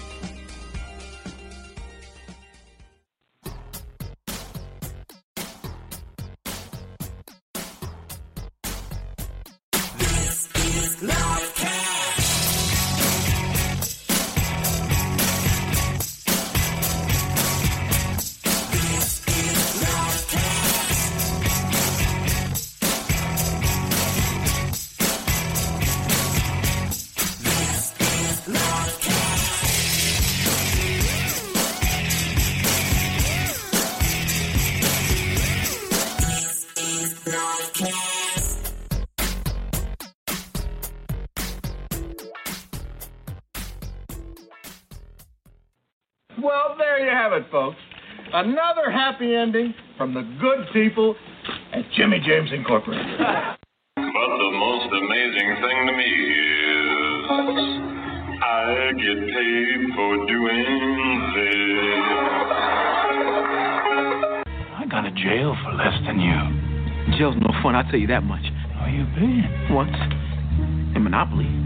folks. Another happy ending from the good people at Jimmy James Incorporated. But the most amazing thing to me is I get paid for doing this. I got to jail for less than you. Jail's no fun, I'll tell you that much. Where you been? Once. In Monopoly.